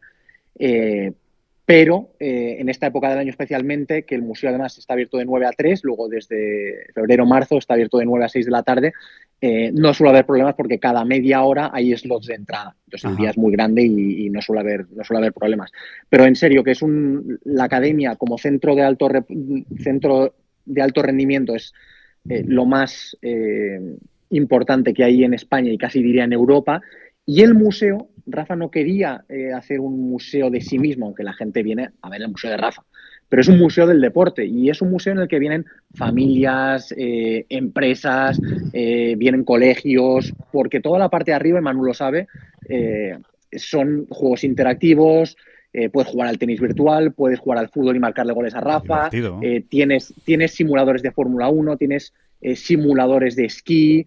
Eh, pero eh, en esta época del año especialmente, que el museo además está abierto de nueve a tres, luego desde febrero marzo está abierto de nueve a seis de la tarde, eh, no suele haber problemas porque cada media hora hay slots de entrada. Entonces Ajá. el día es muy grande y, y no, suele haber, no suele haber problemas. Pero en serio, que es un, la academia como centro de alto, centro de alto rendimiento es eh, lo más eh, importante que hay en España y casi diría en Europa. Y el museo, Rafa no quería eh, hacer un museo de sí mismo, aunque la gente viene a ver el museo de Rafa, pero es un museo del deporte y es un museo en el que vienen familias, eh, empresas, eh, vienen colegios, porque toda la parte de arriba, y Manu lo sabe, eh, son juegos interactivos, eh, puedes jugar al tenis virtual, puedes jugar al fútbol y marcarle goles a Rafa, eh, tienes, tienes simuladores de Fórmula uno, tienes eh, simuladores de esquí,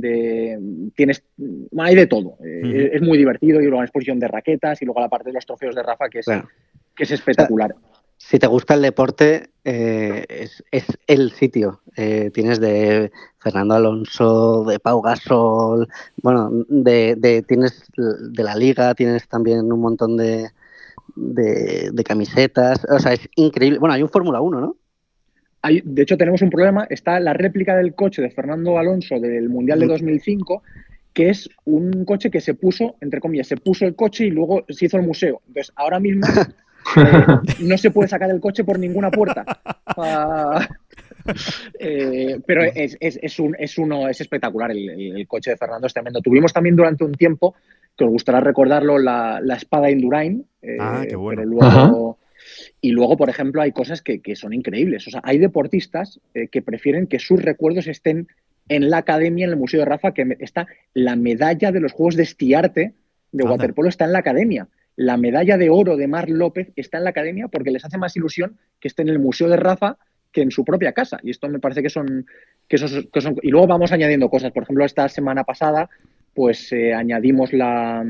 de tienes hay de todo. Uh-huh. Es muy divertido y luego una exposición de raquetas y luego la parte de los trofeos de Rafa que es, claro. que es espectacular. O sea, si te gusta el deporte, eh, es, es el sitio. Eh, tienes de Fernando Alonso, de Pau Gasol, bueno, de, de tienes de la Liga, tienes también un montón de, de, de camisetas. O sea, es increíble. Bueno, hay un Fórmula uno, ¿no? Hay, de hecho, tenemos un problema. Está la réplica del coche de Fernando Alonso del Mundial de dos mil cinco, que es un coche que se puso, entre comillas, se puso el coche y luego se hizo el museo. Entonces, ahora mismo eh, no se puede sacar el coche por ninguna puerta. Uh, eh, pero es, es, es, un, es, uno, es espectacular el, el coche de Fernando, es tremendo. Tuvimos también durante un tiempo, que os gustará recordarlo, la, la espada Indurain. Eh, ah, qué bueno. Pero luego... Y luego, por ejemplo, hay cosas que, que son increíbles. O sea, hay deportistas eh, que prefieren que sus recuerdos estén en la academia, en el Museo de Rafa, que está la medalla de los Juegos de Estiarte de Anda. waterpolo está en la academia. La medalla de oro de Marc López está en la academia porque les hace más ilusión que esté en el Museo de Rafa que en su propia casa. Y esto me parece que son... Que son, que son... Y luego vamos añadiendo cosas. Por ejemplo, esta semana pasada, pues eh, añadimos la...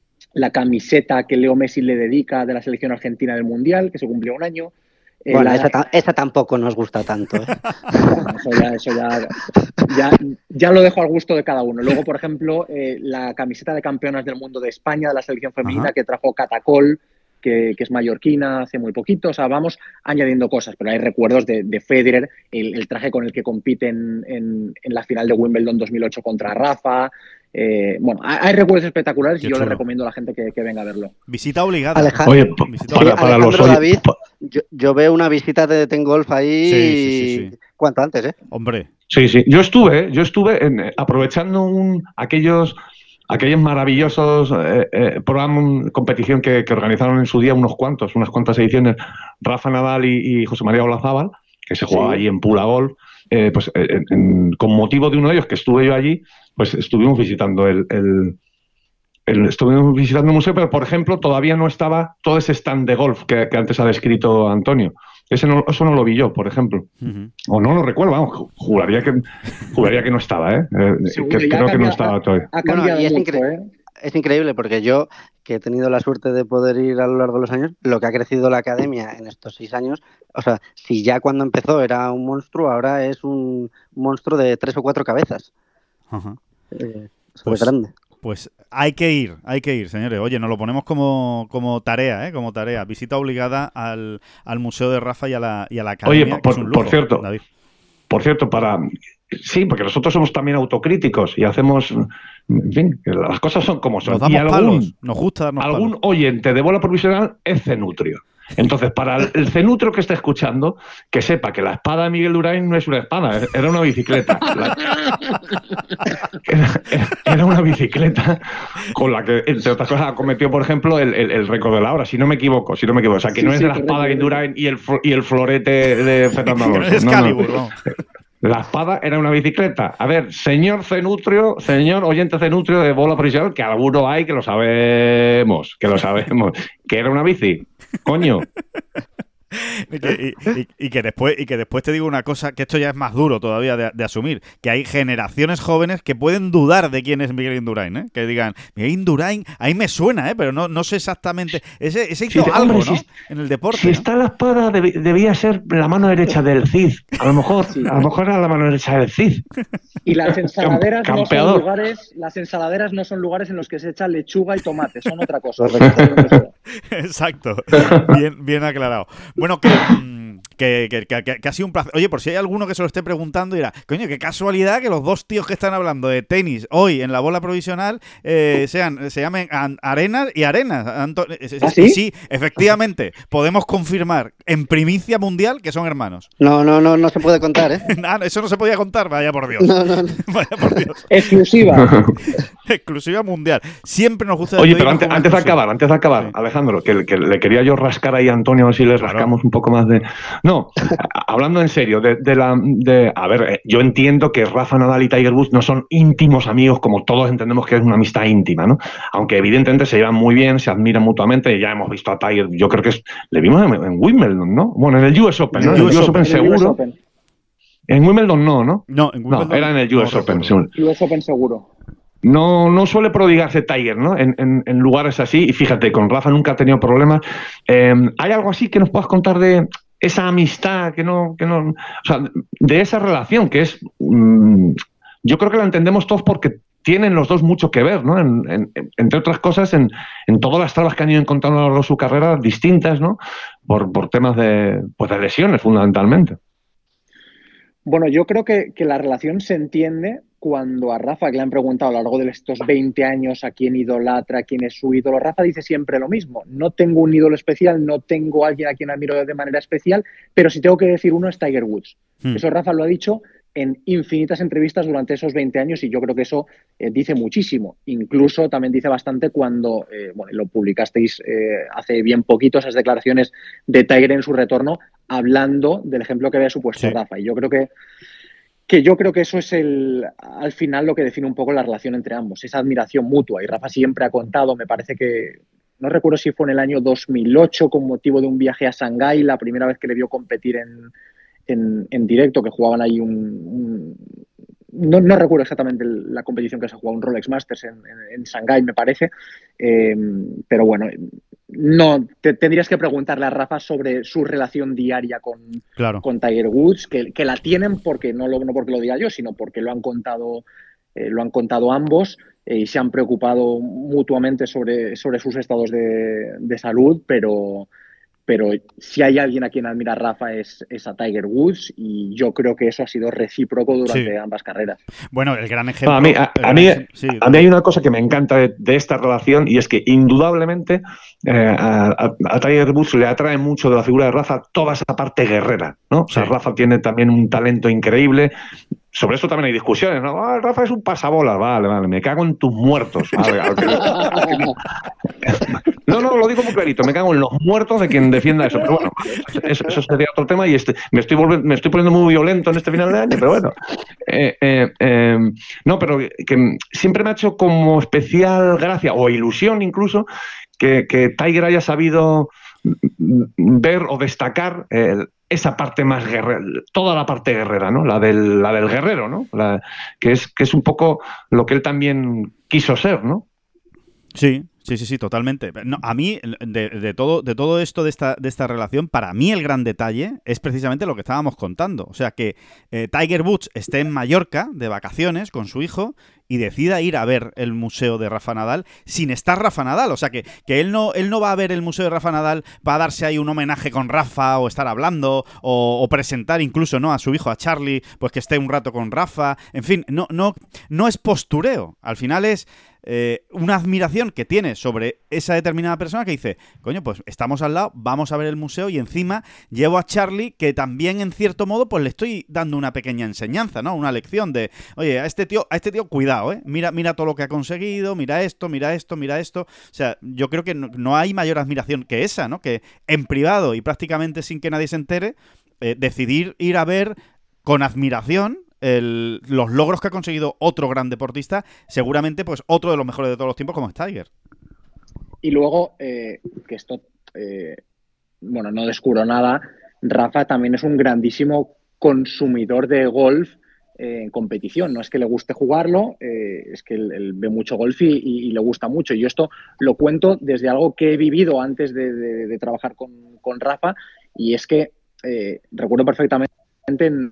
la camiseta que Leo Messi le dedica de la selección argentina del Mundial, que se cumplió un año. Eh, bueno, la... esa, ta esa tampoco nos gusta tanto. ¿eh? Bueno, eso ya, eso ya, ya, ya lo dejo al gusto de cada uno. Luego, por ejemplo, eh, la camiseta de campeonas del mundo de España, de la selección femenina, Ajá. que trajo Catacol, que, que es mallorquina hace muy poquito. O sea, vamos añadiendo cosas, pero hay recuerdos de, de Federer, el, el traje con el que compite en, en, en la final de Wimbledon dos mil ocho contra Rafa. Eh, bueno, hay recuerdos espectaculares. Qué y yo chulo. Le recomiendo a la gente que, que venga a verlo. Visita obligada. Alejandro, Oye, visita para, obligada. para los David, yo, yo veo una visita de Ten Golf ahí sí, sí, sí, sí. cuanto antes, ¿eh? Hombre. Sí, sí. Yo estuve, yo estuve en, aprovechando un, aquellos, aquellos maravillosos eh, eh, programas, competición que, que organizaron en su día unos cuantos, unas cuantas ediciones, Rafa Nadal y, y José María Olazábal, que se jugaba sí. allí en Pula Golf. Eh, pues eh, en, con motivo de uno de ellos que estuve yo allí, pues estuvimos visitando el, el, el estuvimos visitando el museo, pero por ejemplo todavía no estaba todo ese stand de golf que, que antes ha descrito Antonio. Ese no, eso no lo vi yo, por ejemplo. Uh-huh. O no lo recuerdo, vamos, juraría que juraría que no estaba, ¿eh? eh que, creo que no estaba todavía. Ha cambiado bueno, y es, mucho, incre ¿eh? es increíble porque yo, que he tenido la suerte de poder ir a lo largo de los años, lo que ha crecido la academia en estos seis años, o sea, si ya cuando empezó era un monstruo, ahora es un monstruo de tres o cuatro cabezas. Uh-huh. eh, es pues, grande. Pues hay que ir, hay que ir, señores. Oye, nos lo ponemos como, como tarea, ¿eh? Como tarea. Visita obligada al, al Museo de Rafa y a la, y a la academia. Oye, por, que es un lujo, por cierto, David. Por cierto, para... Sí, porque nosotros somos también autocríticos y hacemos... En fin, las cosas son como son. Nos damos y algún, palos, nos gusta darnos algún palos. oyente de bola provisional es cenutrio. Entonces, para el, el cenutrio que está escuchando, que sepa que la espada de Miguel Durain no es una espada, era una bicicleta. La, era, era una bicicleta con la que, entre otras cosas, cometió, por ejemplo, el, el, el récord de la hora, si no me equivoco, si no me equivoco. O sea, que sí, no es sí, de la espada de Durain y el, y el florete de Fernando Alonso. Es Calibur, no, no. La espada era una bicicleta. A ver, señor cenutrio, señor oyente cenutrio de bola provisional, que alguno hay que lo sabemos, que lo sabemos, que era una bici. Coño. Y que, y, y, y, que después, y que después te digo una cosa, que esto ya es más duro todavía de, de asumir, que hay generaciones jóvenes que pueden dudar de quién es Miguel Indurain, ¿eh? Que digan, Miguel Indurain, ahí me suena, ¿eh? Pero no, no sé exactamente, ese, ese hizo sí, algo, hombre, ¿no? Si, en el deporte. Si ¿no? está la espada, deb, debía ser la mano derecha del Cid, a lo mejor, sí. a lo mejor era la mano derecha del Cid. Y las ensaladeras no son lugares, las ensaladeras no son lugares en los que se echa lechuga y tomate, son otra cosa. Exacto, bien, bien aclarado. Bueno, que... Que, que, que, que ha sido un placer. Oye, por si hay alguno que se lo esté preguntando, dirá, coño, qué casualidad que los dos tíos que están hablando de tenis hoy en la bola provisional eh, sean, se llamen Arenas y Arenas. Anto ¿Ah, sí? Y sí, efectivamente, podemos confirmar en primicia mundial que son hermanos. No, no, no, no se puede contar, ¿eh? Ah, eso no se podía contar, vaya por Dios. No, no, no. Vaya por Dios. Exclusiva. Exclusiva mundial. Siempre nos gusta... Oye, pero antes, antes de acabar, antes de acabar, sí. Alejandro, que, que le quería yo rascar ahí a Antonio, a ver si le claro. rascamos un poco más de... No, hablando en serio, de, de la... De, a ver, yo entiendo que Rafa Nadal y Tiger Woods no son íntimos amigos, como todos entendemos que es una amistad íntima, ¿no? Aunque evidentemente se llevan muy bien, se admiran mutuamente, y ya hemos visto a Tiger, yo creo que es... Le vimos en, en Wimbledon, ¿no? Bueno, en el U S Open, ¿no? En el U S Open, Open seguro. U S Open. En Wimbledon no, ¿no? No, en Wimbledon no, era en el U S no, Open, no, seguro. U S Open seguro. No, no suele prodigarse Tiger, ¿no? En, en, en lugares así, y fíjate, con Rafa nunca ha tenido problemas. Eh, ¿Hay algo así que nos puedas contar de esa amistad, que no, que no, o sea, de esa relación que es, mmm, yo creo que la entendemos todos porque tienen los dos mucho que ver, ¿no? En, en, entre otras cosas, en, en todas las trabas que han ido encontrando a lo largo de su carrera distintas, ¿no? Por, por temas de, pues de lesiones, fundamentalmente. Bueno, yo creo que, que la relación se entiende cuando a Rafa, que le han preguntado a lo largo de estos veinte años a quién idolatra, quién es su ídolo, Rafa dice siempre lo mismo. No tengo un ídolo especial, no tengo a alguien a quien admiro de manera especial, pero si tengo que decir uno es Tiger Woods. Hmm. Eso Rafa lo ha dicho en infinitas entrevistas durante esos veinte años y yo creo que eso eh, dice muchísimo. Incluso también dice bastante cuando, eh, bueno, lo publicasteis eh, hace bien poquito, esas declaraciones de Tiger en su retorno, hablando del ejemplo que había supuesto sí. Rafa. Y yo creo que, que yo creo que eso es el, al final lo que define un poco la relación entre ambos, esa admiración mutua. Y Rafa siempre ha contado, me parece que, no recuerdo si fue en el año dos mil ocho con motivo de un viaje a Shanghái, la primera vez que le vio competir en En, en directo, que jugaban ahí un... un no, no recuerdo exactamente el, la competición que se jugó, un Rolex Masters en, en, en Shanghái, me parece. Eh, pero bueno, no te, tendrías que preguntarle a Rafa sobre su relación diaria con, claro. con Tiger Woods, que, que la tienen porque no, lo, no porque lo diga yo, sino porque lo han contado, eh, lo han contado ambos eh, y se han preocupado mutuamente sobre, sobre sus estados de, de salud, pero... pero si hay alguien a quien admira Rafa es, es a Tiger Woods y yo creo que eso ha sido recíproco durante sí. ambas carreras. Bueno, el gran ejemplo... No, a mí, a, a, mí, ejemplo, sí, a mí hay una cosa que me encanta de, de esta relación y es que indudablemente eh, a, a Tiger Woods le atrae mucho de la figura de Rafa toda esa parte guerrera, ¿no? O sea, sí. Rafa tiene también un talento increíble. Sobre esto también hay discusiones, ¿no? Ah, Rafa es un pasabolas, vale, vale, me cago en tus muertos. Vale, vale. No, no, lo digo muy clarito, me cago en los muertos de quien defienda eso. Pero bueno, eso, eso sería otro tema y este, me, estoy volviendo, me estoy poniendo muy violento en este final de año, pero bueno. Eh, eh, eh, no, pero que siempre me ha hecho como especial gracia o ilusión incluso que, que Tiger haya sabido ver o destacar eh, esa parte más guerrera, toda la parte guerrera, ¿no? La del, la del guerrero, ¿no? La, que es que es un poco lo que él también quiso ser, ¿no? Sí, sí, sí, sí, totalmente. No, a mí, de, de todo, de todo esto, de esta, de esta relación, para mí el gran detalle es precisamente lo que estábamos contando. O sea, que eh, Tiger Woods esté en Mallorca de vacaciones con su hijo y decida ir a ver el museo de Rafa Nadal sin estar Rafa Nadal. O sea, que, que él, no, él no va a ver el museo de Rafa Nadal para darse ahí un homenaje con Rafa o estar hablando o, o presentar incluso, ¿no?, a su hijo, a Charlie, pues que esté un rato con Rafa. En fin, no, no, no es postureo. Al final es... Eh, una admiración que tiene sobre esa determinada persona que dice, coño, pues estamos al lado, vamos a ver el museo y encima llevo a Charlie que también en cierto modo pues le estoy dando una pequeña enseñanza, ¿no? Una lección de, oye, a este tío, a este tío cuidado, ¿eh? Mira, mira todo lo que ha conseguido, mira esto, mira esto, mira esto. O sea, yo creo que no, no hay mayor admiración que esa, ¿no? Que en privado y prácticamente sin que nadie se entere, eh, decidir ir a ver con admiración El, los logros que ha conseguido otro gran deportista, seguramente pues otro de los mejores de todos los tiempos como es Tiger. Y luego, eh, que esto, eh, bueno, no descubro nada, Rafa también es un grandísimo consumidor de golf eh, en competición. No es que le guste jugarlo, eh, es que él, él ve mucho golf y, y, y le gusta mucho. Y yo esto lo cuento desde algo que he vivido antes de, de, de trabajar con, con Rafa, y es que eh, recuerdo perfectamente en...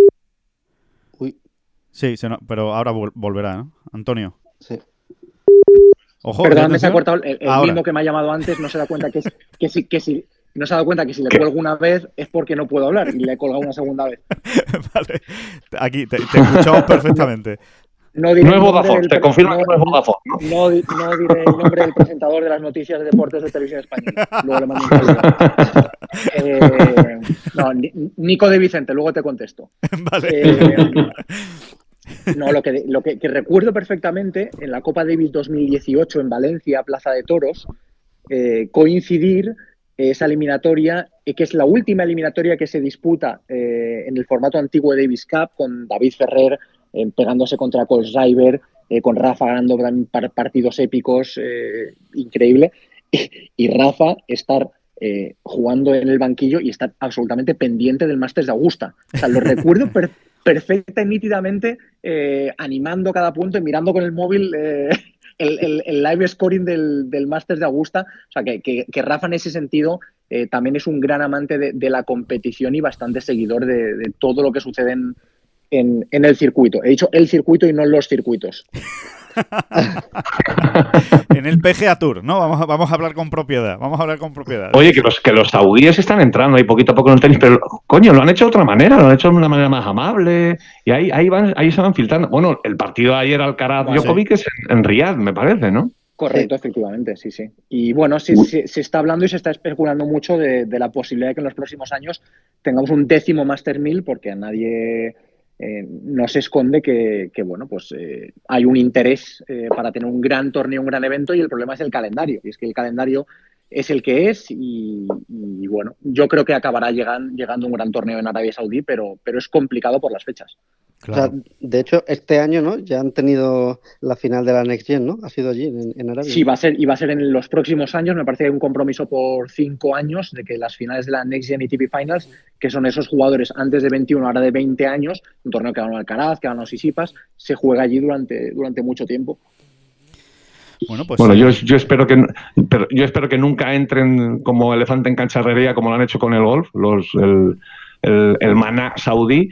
Sí, se no, pero ahora vol- volverá, ¿no? Antonio. Sí. Ojo, perdón, me se ha cortado el, el mismo que me ha llamado antes, no se da cuenta que, es, que, si, que si no se ha dado cuenta que si le cuelgo una vez es porque no puedo hablar y le he colgado una segunda vez. Vale, aquí te, te escuchamos perfectamente. No, diré no es Vodafone, te confirmo no, que no es Vodafone. No, no, no diré el nombre del presentador de las noticias de deportes de Televisión Española. Luego le mando un saludo. Eh, no, Nico de Vicente, luego te contesto. Vale. Eh, no, lo que, lo que, que recuerdo perfectamente en la Copa Davis dos mil dieciocho en Valencia, Plaza de Toros, eh, coincidir esa eliminatoria, eh, que es la última eliminatoria que se disputa eh, en el formato antiguo de Davis Cup, con David Ferrer eh, pegándose contra Kohlschreiber, eh, con Rafa ganando partidos épicos, eh, increíble, y, y Rafa estar eh, jugando en el banquillo y estar absolutamente pendiente del Masters de Augusta. O sea, lo recuerdo per perfecta y nítidamente, eh, animando cada punto y mirando con el móvil eh, el, el, el live scoring del, del Masters de Augusta. O sea, que, que, que Rafa en ese sentido eh, también es un gran amante de, de la competición y bastante seguidor de, de todo lo que sucede en, en, en el circuito. He dicho el circuito y no los circuitos. En el P G A Tour, ¿no? Vamos a, vamos a hablar con propiedad. Vamos a hablar con propiedad. Oye, que los, que los saudíes están entrando ahí poquito a poco en el tenis, pero coño, lo han hecho de otra manera, lo han hecho de una manera más amable y ahí, ahí, van, ahí se van filtrando. Bueno, el partido de ayer Alcaraz-Djokovic es en, en Riyadh, me parece, ¿no? Correcto, sí. Efectivamente, sí, sí. Y bueno, sí, sí, se está hablando y se está especulando mucho de, de la posibilidad de que en los próximos años tengamos un décimo Master mil, porque a nadie eh, no se esconde que, que bueno, pues eh, hay un interés eh, para tener un gran torneo, un gran evento, y el problema es el calendario. Y es que el calendario es el que es y, y bueno, yo creo que acabará llegan, llegando un gran torneo en Arabia Saudí, pero, pero es complicado por las fechas. Claro. O sea, de hecho, este año, ¿no? Ya han tenido la final de la Next Gen, ¿no? Ha sido allí, en, en Arabia. Sí, va a ser, y va a ser en los próximos años. Me parece que hay un compromiso por cinco años de que las finales de la Next Gen y T P Finals, que son esos jugadores antes de veintiuno, ahora de veinte años, un torneo que ganó Alcaraz, que ganó Tsitsipas, se juega allí durante, durante mucho tiempo. Bueno, pues bueno yo, yo espero que pero yo espero que nunca entren como elefante en cancharrería como lo han hecho con el golf, los el, el, el maná saudí,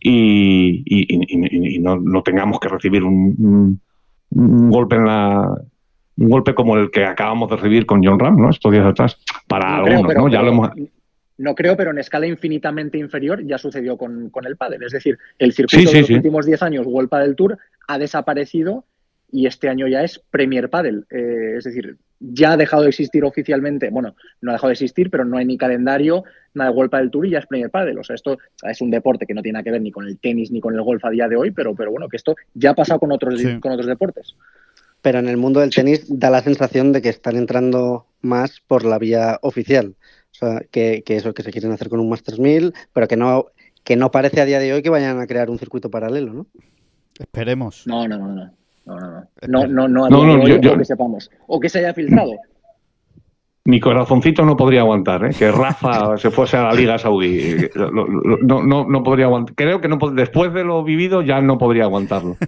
y, y, y, y no, no tengamos que recibir un, un, un golpe en la un golpe como el que acabamos de recibir con Jon Rahm, ¿no? Estos días atrás, para no algunos, creo, pero, ¿no? Ya pero, lo hemos... No creo, pero en escala infinitamente inferior ya sucedió con, con el pádel. Es decir, el circuito sí, sí, de los sí. últimos diez años, World Padel Tour, ha desaparecido y este año ya es Premier Padel. Eh, es decir, ya ha dejado de existir oficialmente, bueno, no ha dejado de existir, pero no hay ni calendario, nada de World Padel Tour y ya es Premier Padel. O sea, esto es un deporte que no tiene nada que ver ni con el tenis ni con el golf a día de hoy, pero, pero bueno, que esto ya ha pasado con otros, sí. con otros deportes. Pero en el mundo del tenis da la sensación de que están entrando más por la vía oficial. O sea, que, que eso que se quieren hacer con un Masters mil, pero que no, que no parece a día de hoy que vayan a crear un circuito paralelo, ¿no? Esperemos. No, no, no, no. No, no, no. No, no, no, a No, día no, de hoy, yo- yo- o que sepamos. O que se haya filtrado. Mi corazoncito no podría aguantar, ¿eh? Que Rafa se fuese a la Liga Saudí. Lo- lo- lo- No, no, no podría aguantar. Creo que no, pod- después de lo vivido ya no podría aguantarlo.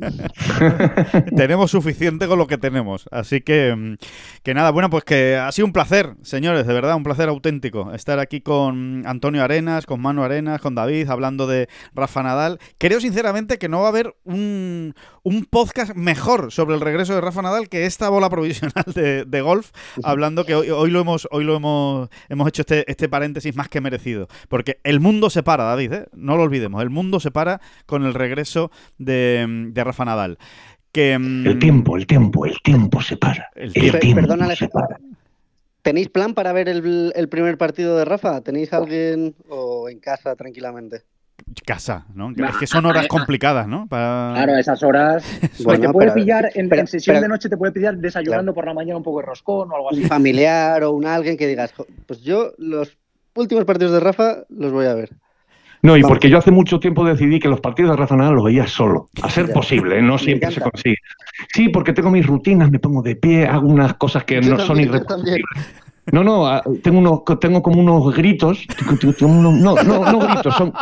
Tenemos suficiente con lo que tenemos. Así que, mm, que nada, bueno, pues que ha sido un placer, señores, de verdad, un placer auténtico estar aquí con Antonio Arenas, con Manu Arenas, con David, hablando de Rafa Nadal. Creo sinceramente que no va a haber un, un podcast mejor sobre el regreso de Rafa Nadal que esta bola provisional de, de golf, hablando que hoy, hoy lo hemos hoy lo hemos hemos hecho este, este paréntesis más que merecido. Porque el mundo se para, David, ¿eh? No lo olvidemos, el mundo se para con el regreso de, de Rafa Nadal. Que, mm, El tiempo, el tiempo, el tiempo se para. El El tiempo. tiempo Perdón, Alex. se para. ¿Tenéis plan para ver el, el primer partido de Rafa? ¿Tenéis alguien o en casa tranquilamente? casa, ¿no? Es que son horas complicadas, ¿no? Para... Claro, a esas horas. Bueno, Pues te puede pero- pillar, en, pero- en sesión pero- de noche te puede pillar desayunando por la mañana un poco de roscón o algo así. Un familiar o un alguien que digas, "Jo, pues yo los últimos partidos de Rafa los voy a ver". No, y Vamos. porque yo hace mucho tiempo decidí que los partidos de Rafa Nadal los veía solo, a ser Ya. posible, ¿eh? No Me siempre se encanta. consigue. Sí, porque tengo mis rutinas, me pongo de pie, hago unas cosas que Yo no son también, yo irreversibles. No, no, ah, tengo unos, tengo como unos gritos, tengo unos- no, no, no gritos, son,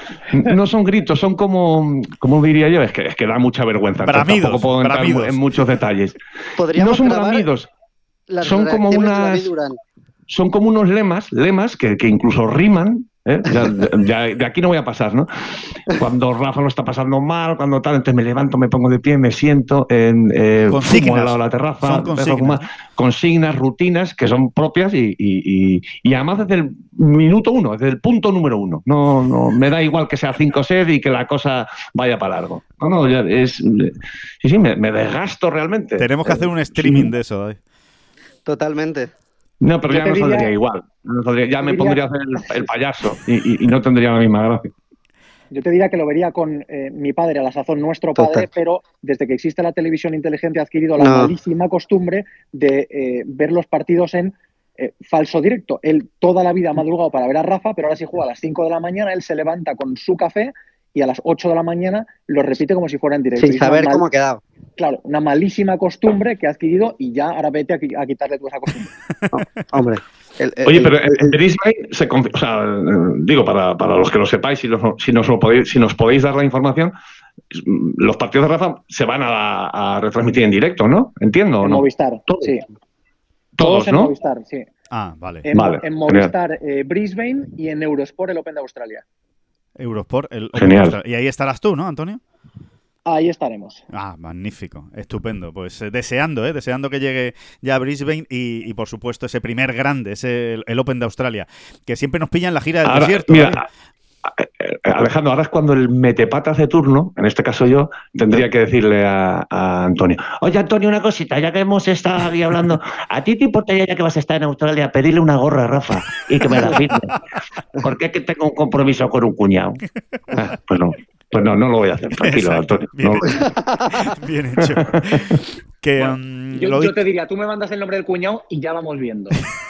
no son gritos, son como, ¿cómo diría yo? Es que, es que da mucha vergüenza. entonces Bramidos, tampoco puedo entrar bramidos. en muchos detalles. Podríamos No son grabar bramidos, las son como reacciones de unas- David Durán. son como unos lemas, lemas que, que incluso riman. ¿eh? Ya, ya- de aquí no voy a pasar, ¿no? Cuando Rafa lo está pasando mal, cuando tal, entonces me levanto, me pongo de pie, me siento, en, eh, Consignas. fumo al lado de la terraza, Son dejo de consignas. fumar. Consignas, rutinas que son propias y, y, y, y además desde el minuto uno, desde el punto número uno. No, no, me da igual que sea cinco sets y que la cosa vaya para largo. No, no, ya es, sí, sí, me, me desgasto realmente. Tenemos que hacer un streaming de eso, David. Totalmente. No, pero Yo ya te no diría- saldría igual. No saldría- ya yo me diría- pondría a hacer el, el payaso y, y- y no tendría la misma gracia. Yo te diría que lo vería con eh, mi padre, a la sazón nuestro Total. padre, pero desde que existe la televisión inteligente ha adquirido la No. malísima costumbre de eh, ver los partidos en eh, falso directo. Él toda la vida ha madrugado para ver a Rafa, pero ahora si juega a las cinco de la mañana, él se levanta con su café y a las ocho de la mañana lo repite como si fuera en directo. Sin Y es una saber mal- cómo ha quedado. Claro, una malísima costumbre que ha adquirido y ya ahora vete a, qui- a quitarle tú esa costumbre. Hombre. el- el- Oye, el- pero en el- en Brisbane, se, confi- o sea, eh, digo, para, para los que lo sepáis, si, los- si, nos lo podéis, si nos podéis dar la información, los partidos de Rafa se van a, a retransmitir en directo, ¿no? ¿Entiendo o En no? Movistar, Todos. sí. Todos, en ¿no? Movistar, sí. Ah, vale. En, Vale, en genial. Movistar eh, Brisbane y en Eurosport el Open de Australia. Eurosport. El Genial. Y ahí estarás tú, ¿no, Antonio? Ahí estaremos. Ah, magnífico, estupendo. Pues eh, deseando, ¿eh? Deseando que llegue ya a Brisbane y, y por supuesto, ese primer grande, ese el, el Open de Australia, que siempre nos pilla en la gira del Ahora, desierto. mira, David. Alejandro, ahora es cuando el metepatas de turno, en este caso yo, tendría que decirle a, a Antonio: oye, Antonio, una cosita, ya que hemos estado aquí hablando, ¿a ti te importaría, ya que vas a estar en Australia, pedirle una gorra a Rafa y que me la firme? Porque es que tengo un compromiso con un cuñado. Ah, pues no. Pues no, no lo voy a hacer, tranquilo, Exacto. Antonio. Bien, No. hecho. Bien hecho. Que, Bueno, um, yo, lo yo di- te diría, tú me mandas el nombre del cuñado y ya vamos viendo.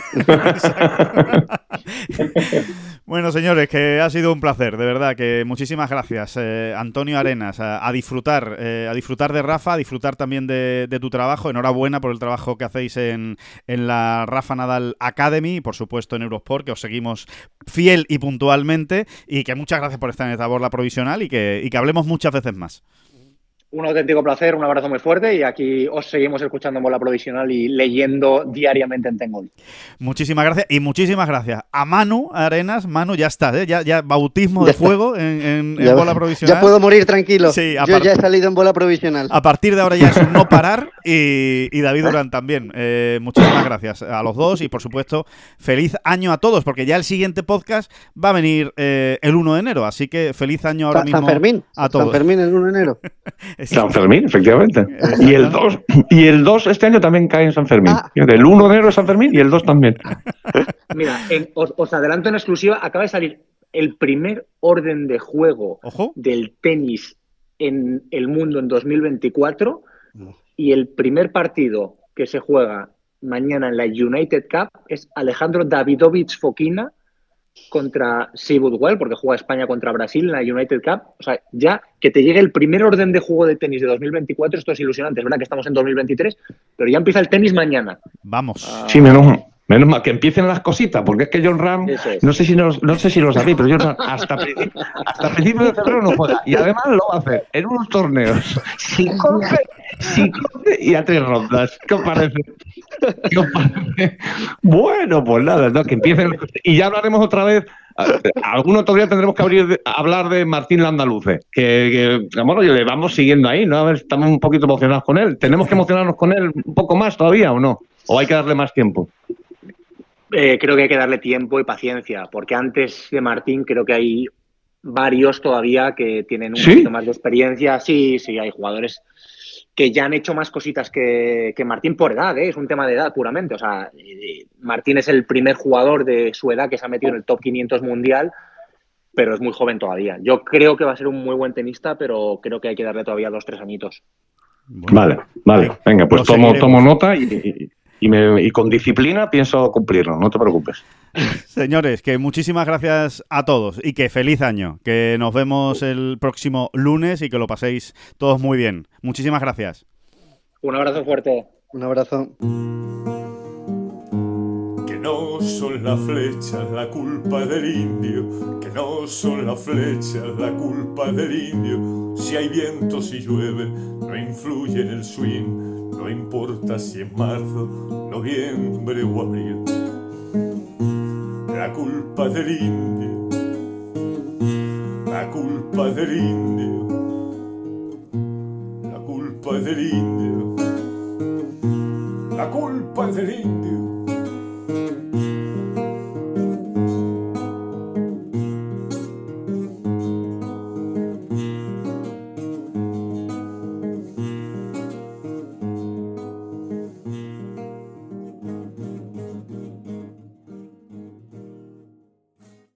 Bueno, señores, que ha sido un placer, de verdad, que muchísimas gracias, eh, Antonio Arenas, a, a disfrutar, eh, a disfrutar de Rafa, a disfrutar también de, de tu trabajo. Enhorabuena por el trabajo que hacéis en, en la Rafa Nadal Academy y, por supuesto, en Eurosport, que os seguimos fiel y puntualmente, y que muchas gracias por estar en esta borla provisional y que, y que hablemos muchas veces más. Un auténtico placer, un abrazo muy fuerte y aquí os seguimos escuchando en bola provisional y leyendo diariamente en Tengol. Muchísimas gracias y muchísimas gracias a Manu Arenas. Manu, ya está, ¿eh? ya, ya bautismo Ya de está. fuego en, en, en Ya, bola provisional. ya puedo morir tranquilo. Sí, a Yo par- ya he salido en bola provisional. A partir de ahora ya es un no parar y, y David Durán también. Eh, muchísimas gracias a los dos y, por supuesto, feliz año a todos, porque ya el siguiente podcast va a venir eh, el uno de enero, así que feliz año ahora San, mismo San Fermín. a todos. San Fermín el uno de enero. San Fermín, efectivamente. Exacto. Y el dos y el dos este año también cae en San Fermín. Ah. Fíjate, el uno de enero es San Fermín y el dos también. Mira, en- os, os adelanto en exclusiva, acaba de salir el primer orden de juego Ojo. del tenis en el mundo en dos mil veinticuatro y el primer partido que se juega mañana en la United Cup es Alejandro Davidovich Fokina contra Seawood Well, porque juega España contra Brasil en la United Cup. O sea, ya que te llegue el primer orden de juego de tenis de dos mil veinticuatro, esto es ilusionante. Es verdad que estamos en dos mil veintitrés, pero ya empieza el tenis mañana. Vamos. Ah, Sí, menos, menos mal que empiecen las cositas, porque es que John Ram, Eso es. no sé si nos, no sé si lo sabéis, pero John Ram hasta, principio- hasta principios de febrero no juega. Y además lo va a hacer en unos torneos sin corte, sin corte y a tres rondas. ¿Qué os parece? ¿Qué os parece? Bueno, pues nada, ¿no? Que empiecen las cosas. Y ya hablaremos otra vez. Algún otro día tendremos que abrir de- hablar de Martín Landaluce, que, que bueno, le vamos siguiendo ahí, ¿no? A ver, estamos un poquito emocionados con él. ¿Tenemos que emocionarnos con él un poco más todavía o no? ¿O hay que darle más tiempo? Eh, creo que hay que darle tiempo y paciencia, porque antes de Martín creo que hay varios todavía que tienen un ¿Sí? poquito más de experiencia. Sí, sí, hay jugadores que ya han hecho más cositas que, que Martín por edad, ¿eh? Es un tema de edad puramente. O sea, eh, Martín es el primer jugador de su edad que se ha metido en el top quinientos mundial, pero es muy joven todavía. Yo creo que va a ser un muy buen tenista, pero creo que hay que darle todavía dos, tres añitos. Bueno, Vale, vale. ahí Venga, pues lo tomo, seguiremos. tomo nota y, y, y me- y con disciplina pienso cumplirlo, no te preocupes. Señores, que muchísimas gracias a todos y que feliz año. Que nos vemos el próximo lunes y que lo paséis todos muy bien. Muchísimas gracias. Un abrazo fuerte. Un abrazo. Que no son las flechas la culpa del indio, que no son las flechas la culpa del indio. Si hay viento, si llueve, no influye en el swing, no importa si es marzo, noviembre o abril. La culpa del indio, la culpa del indio, la culpa del indio, la culpa del indio.